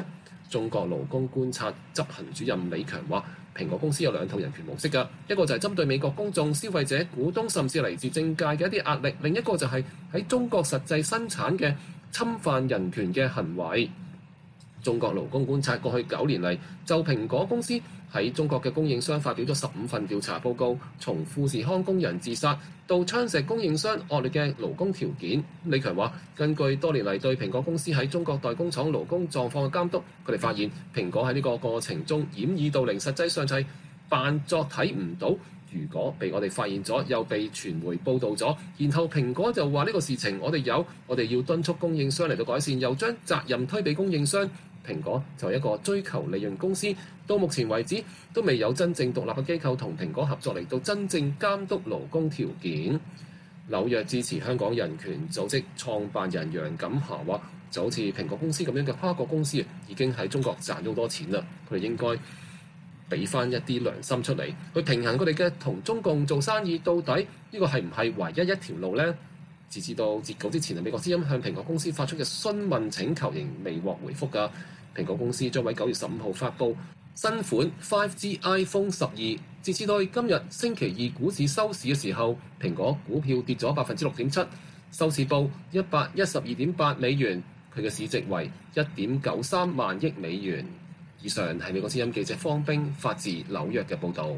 中國勞工觀察執行主任李強話，蘋果公司有兩套人權模式㗎，一個就係針對美國公眾、消費者、股東甚至嚟自政界嘅一啲壓力，另一個就係喺中國實際生產嘅侵犯人權嘅行為。中國勞工觀察過去9年嚟就蘋果公司喺中國嘅供應商發表咗15份調查報告，從富士康工人自殺到槍石供應商惡劣嘅勞工條件。李強話，根據多年嚟對蘋果公司喺中國代工廠勞工狀況嘅監督，佢哋發現蘋果喺呢個過程中掩耳盜鈴，實際上就係扮作睇唔到。如果被我哋發現咗，又被傳媒報導咗，然後蘋果就話呢個事情我哋要敦促供應商嚟到改善，又將責任推俾供應商。蘋果就係一個追求利潤公司，到目前為止都未有真正獨立嘅機構同蘋果合作嚟到真正監督勞工條件。紐約支持香港人權組織創辦人楊錦霞話，就好似蘋果公司咁樣嘅跨國公司已經喺中國賺咗好多錢啦，佢哋應該俾翻一啲良心出嚟，去平衡佢哋嘅同中共做生意，到底呢個係唔係唯一一條路呢？截至到截稿之前，美國之音向蘋果公司發出嘅詢問請求仍未獲回覆㗎。蘋果公司將喺9月15號發布新款 5G iPhone 12，截至到今日星期二股市收市嘅時候，蘋果股票跌咗6.7%，收市報112.8美元，佢嘅市值為1.93萬億美元。以上係美國之音記者方冰發自紐約嘅報導。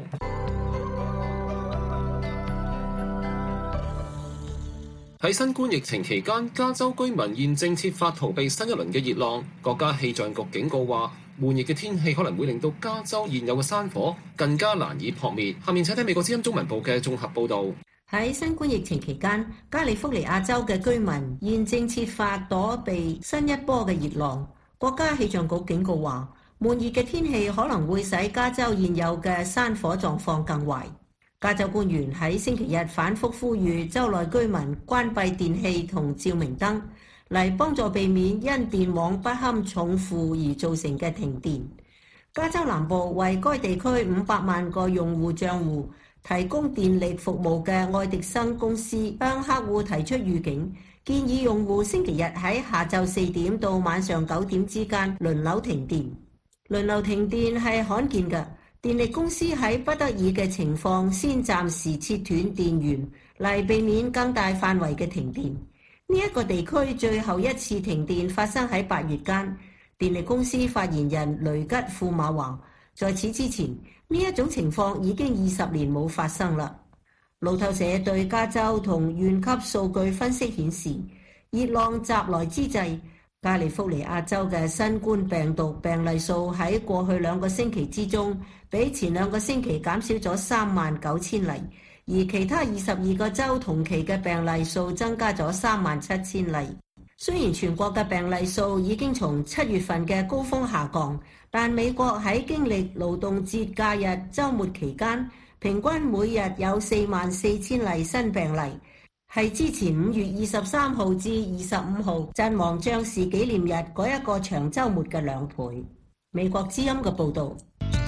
喺新冠疫情期間，加州居民現正設法逃避新一輪嘅熱浪。國家氣象局警告話，悶熱嘅天氣可能會令到加州現有嘅山火更加難以撲滅。下面請睇美國之音中文部嘅綜合報導。 喺新冠疫情期間，加利福尼亞州嘅居民現正設法躲避新一波嘅熱浪。國家氣象局警告話，悶熱嘅天氣可能會使加州現有嘅山火狀況更壞。加州官員喺星期日反覆呼籲州內居民關閉電器同照明燈，嚟幫助避免因電網不堪重負而造成嘅停電。加州南部為該地區500萬個用戶帳戶提供電力服務嘅愛迪生公司向客戶提出預警，建議用戶星期日喺下晝4點到晚上9點之間輪流停電。輪流停電係罕見嘅。電力公司喺不得已嘅情況先暫時切斷電源，嚟避免更大範圍嘅停電。呢一個地區最後一次停電發生喺8月間。電力公司發言人雷吉庫馬話，在此之前，呢一種情況已經20年冇發生啦。路透社對加州同縣級數據分析顯示，熱浪襲來之際，加利福尼亞州嘅新冠病毒病例數喺過去2個星期之中，比前2個星期減少咗39000例，而其他22個州同期嘅病例數增加咗37000例。雖然全國嘅病例數已經從7月份嘅高峰下降，但美國喺經歷勞動節假日週末期間，平均每日有44000例新病例，係之前5月23號至25號陣亡將士紀念日嗰一個長週末嘅2倍。美國之音嘅報導。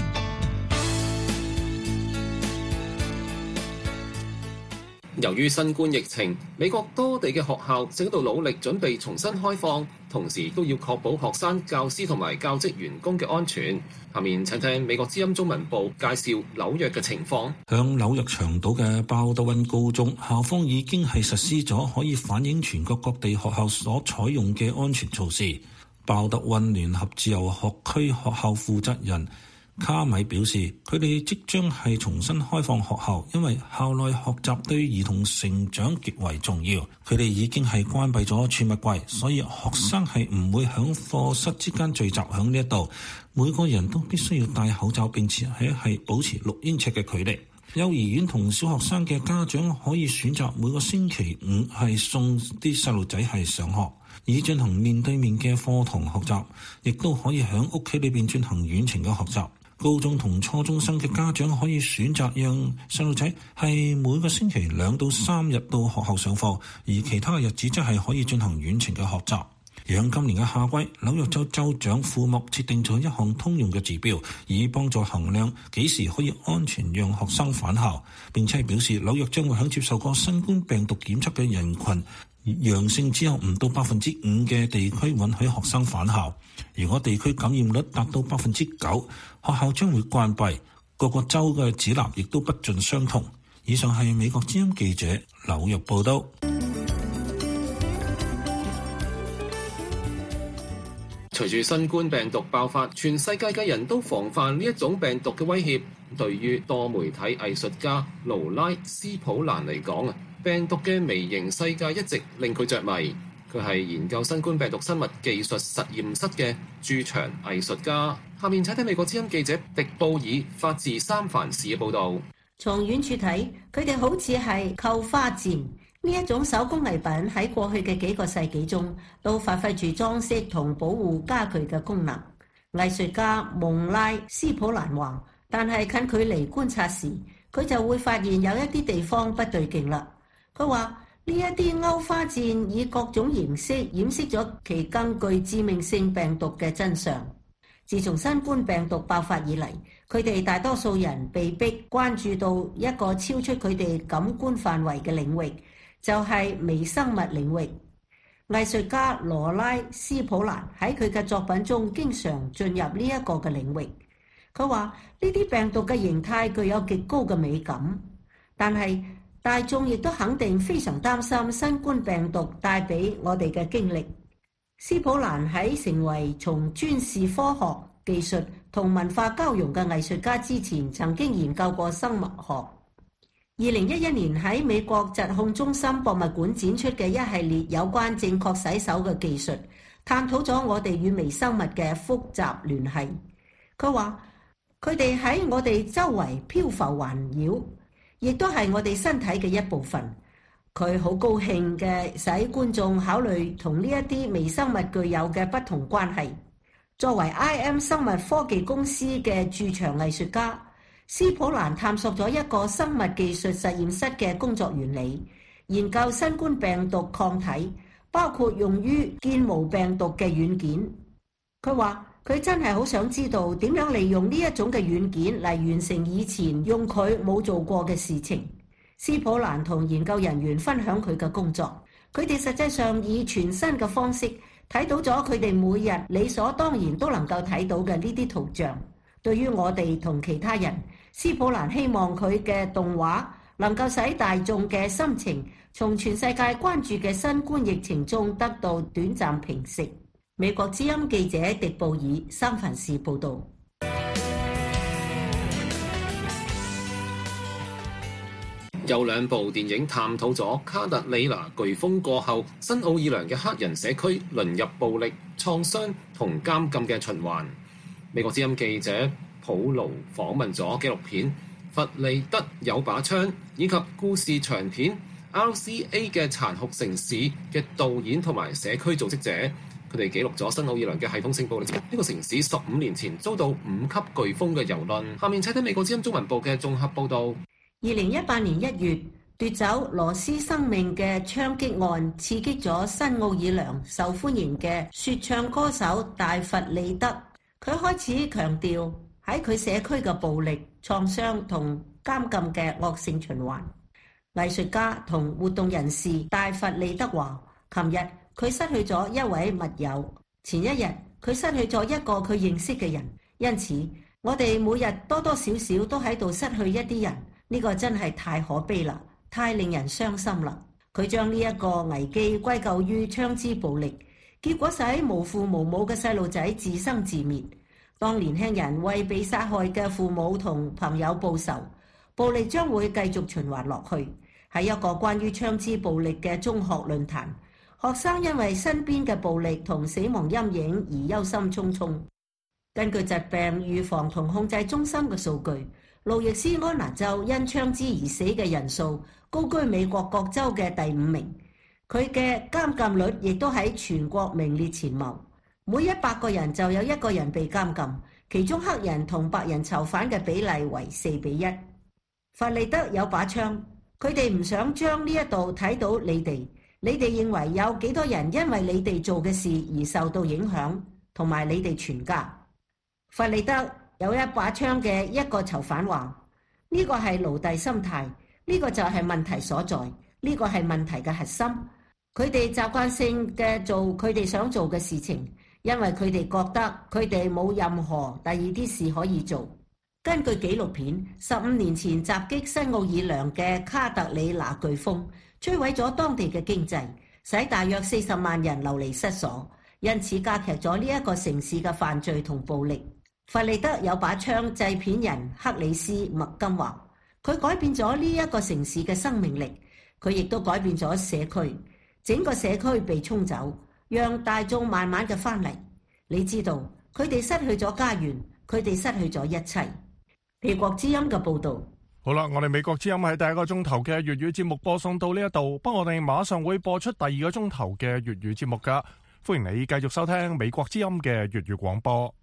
由於新冠疫情，美國多地嘅學校正喺度努力準備重新開放，同時都要確保學生、教師同埋教職員工嘅安全。下面請聽美國之音中文部介紹紐約嘅情況。 響紐約長島嘅鮑德溫高中，校方已經係實施咗可以反映全國各地學校所採用嘅安全措施。鮑德溫聯合自由學區學校負責人卡米表示，佢哋即將係重新開放學校，因為校內學習對兒童成長極為重要。佢哋已經係關閉咗儲物櫃，所以學生係唔會響課室之間聚集響呢一度。每個人都必須要戴口罩，並且係保持6英尺嘅距離。幼兒園同小學生嘅家長可以選擇每個星期5係送啲細路仔係上學，以進行面對面嘅課堂學習，亦都可以響屋企裏邊進行遠程嘅學習。高中同初中生嘅家長可以選擇讓細路仔係每個星期2到3日到學校上課，而其他嘅日子則係可以進行遠程嘅學習。 響今年嘅夏季，紐約州州長庫莫設定咗一項通用嘅指標，以幫助衡量幾時可以安全讓學生返校。並且表示紐約將會響接受過新冠病毒檢測嘅人群陽性只有唔到 5% 嘅地區允許學生返校。如果地區感染率達到 9%， 學校將會關閉。各個州嘅指南亦都不盡相同。以上係美國之音記者紐約報道。 隨住新冠病毒爆發，全世界嘅人都防範呢一種病毒嘅威脅。對於多媒體藝術家勞拉斯普蘭嚟講，病毒嘅微型世界一直令佢着迷。佢係研究新冠病毒生物技術實驗室嘅駐場藝術家。下面請睇美國之音記者迪布爾發自三藩市嘅報導。 從遠處睇，佢哋好似係扣花箭。呢一種手工藝品喺過去嘅幾個世紀中都發揮住裝飾同保護家具嘅功能。藝術家蒙拉斯普蘭話，但係近距離觀察時，佢就會發現有一啲地方不對勁啦。佢話呢一啲勾花箭以各種形式掩飾咗其更具致命性病毒嘅真相。自從新冠病毒爆發以嚟，佢哋大多數人被逼關注到一個超出佢哋感官範圍嘅領域，就係微生物領域。藝術家羅拉斯普蘭喺佢嘅作品中經常進入呢一個嘅領域。佢話呢啲病毒嘅形態具有極高嘅美感，但係大眾亦都肯定非常擔心新冠病毒帶俾我哋嘅經歷。斯普蘭喺成為從專事科學、技術同文化交融嘅藝術家之前，曾經研究過生物學。2011年喺美國疾控中心博物館展出嘅一系列有關正確洗手嘅技術，探討咗我哋與微生物嘅複雜聯繫。佢話佢哋喺我哋周圍漂浮環繞，亦都係我哋身體嘅一部分。佢好高興嘅使觀眾考慮同呢一啲微生物具有嘅不同關係。作為 IM 生物科技公司嘅駐場藝術家，斯普蘭探索咗一個生物技術實驗室嘅工作原理，研究新冠病毒抗體，包括用於建模病毒嘅軟件。佢話佢真係好想知道點樣利用呢一種嘅軟件嚟完成以前用佢冇做過嘅事情。斯普蘭同研究人員分享佢嘅工作，佢哋實際上以全新嘅方式睇到咗佢哋每日理所當然都能夠睇到嘅呢啲圖像。對於我哋同其他人，斯普蘭希望佢嘅動畫能夠使大眾嘅心情從全世界關注嘅新冠疫情中得到短暫平息。美國之音記者迪布爾三藩市報導。 有兩部電影探討咗卡特里娜颶風過後新奧爾良嘅黑人社區淪入暴力、創傷同監禁嘅循環。美國之音記者普勞訪問咗紀錄片《弗利德有把槍》以及故事長片《RCA 嘅殘酷城市》嘅導演同埋社區組織者，佢哋記錄咗新奧爾良嘅系統性暴力。呢個城市15年前遭到5級颶風嘅蹂躪。下面請睇美國之音中文部嘅綜合報導。 2018年1月，奪走羅斯生命嘅槍擊案刺激咗新奧爾良受歡迎嘅說唱歌手大弗利德。佢開始強調喺佢社區嘅暴力、創傷同監禁嘅惡性循環。藝術家同活動人士大弗利德話，琴日佢失去咗一位密友，前一日佢失去咗一個佢認識嘅人，因此我哋每日多多少少都喺度失去一啲人。呢個真係太可悲啦，太令人傷心啦。佢將呢一個危機歸咎於槍支暴力，結果使無父無母嘅細路仔自生自滅。當年輕人為被殺害嘅父母同朋友報仇，暴力將會繼續循環落去。喺一個關於槍支暴力嘅中學論壇，學生因為身邊嘅暴力同死亡陰影而憂心忡忡。根據疾病預防同控制中心嘅數據，路易斯安那州因槍支而死嘅人數高居美國各州嘅第5名，佢嘅監禁率亦都喺全國名列前茅。每100個人就有1個人被監禁，其中黑人同白人囚犯嘅比例為4:1。弗利德有把槍，佢哋唔想將呢一度睇到你哋， 你哋認為有幾多人因為你哋做嘅事而受到影響，同埋你哋全家？弗利德有一把槍嘅一個囚犯話：呢個係奴隸心態，呢個就係問題所在，呢個係問題嘅核心。佢哋習慣性嘅做佢哋想做嘅事情，因為佢哋覺得佢哋冇任何第二啲事可以做。根據紀錄片，15年前襲擊新奧爾良嘅卡特里娜颶風，摧毀咗當地嘅經濟，使大約40萬人流離失所，因此加劇咗呢一個城市嘅犯罪同暴力。弗利德有把槍製片人克里斯麥金話：佢改變咗呢一個城市嘅生命力，佢亦都改變咗社區。整個社區被沖走，讓大眾慢慢嘅翻嚟。你知道，佢哋失去咗家園，佢哋失去咗一切。美國之音嘅報道。 好啦，我哋美國之音喺第一個鐘頭嘅粵語節目播送到呢一度，不過我哋馬上會播出第二個鐘頭嘅粵語節目噶，歡迎你繼續收聽美國之音嘅粵語廣播。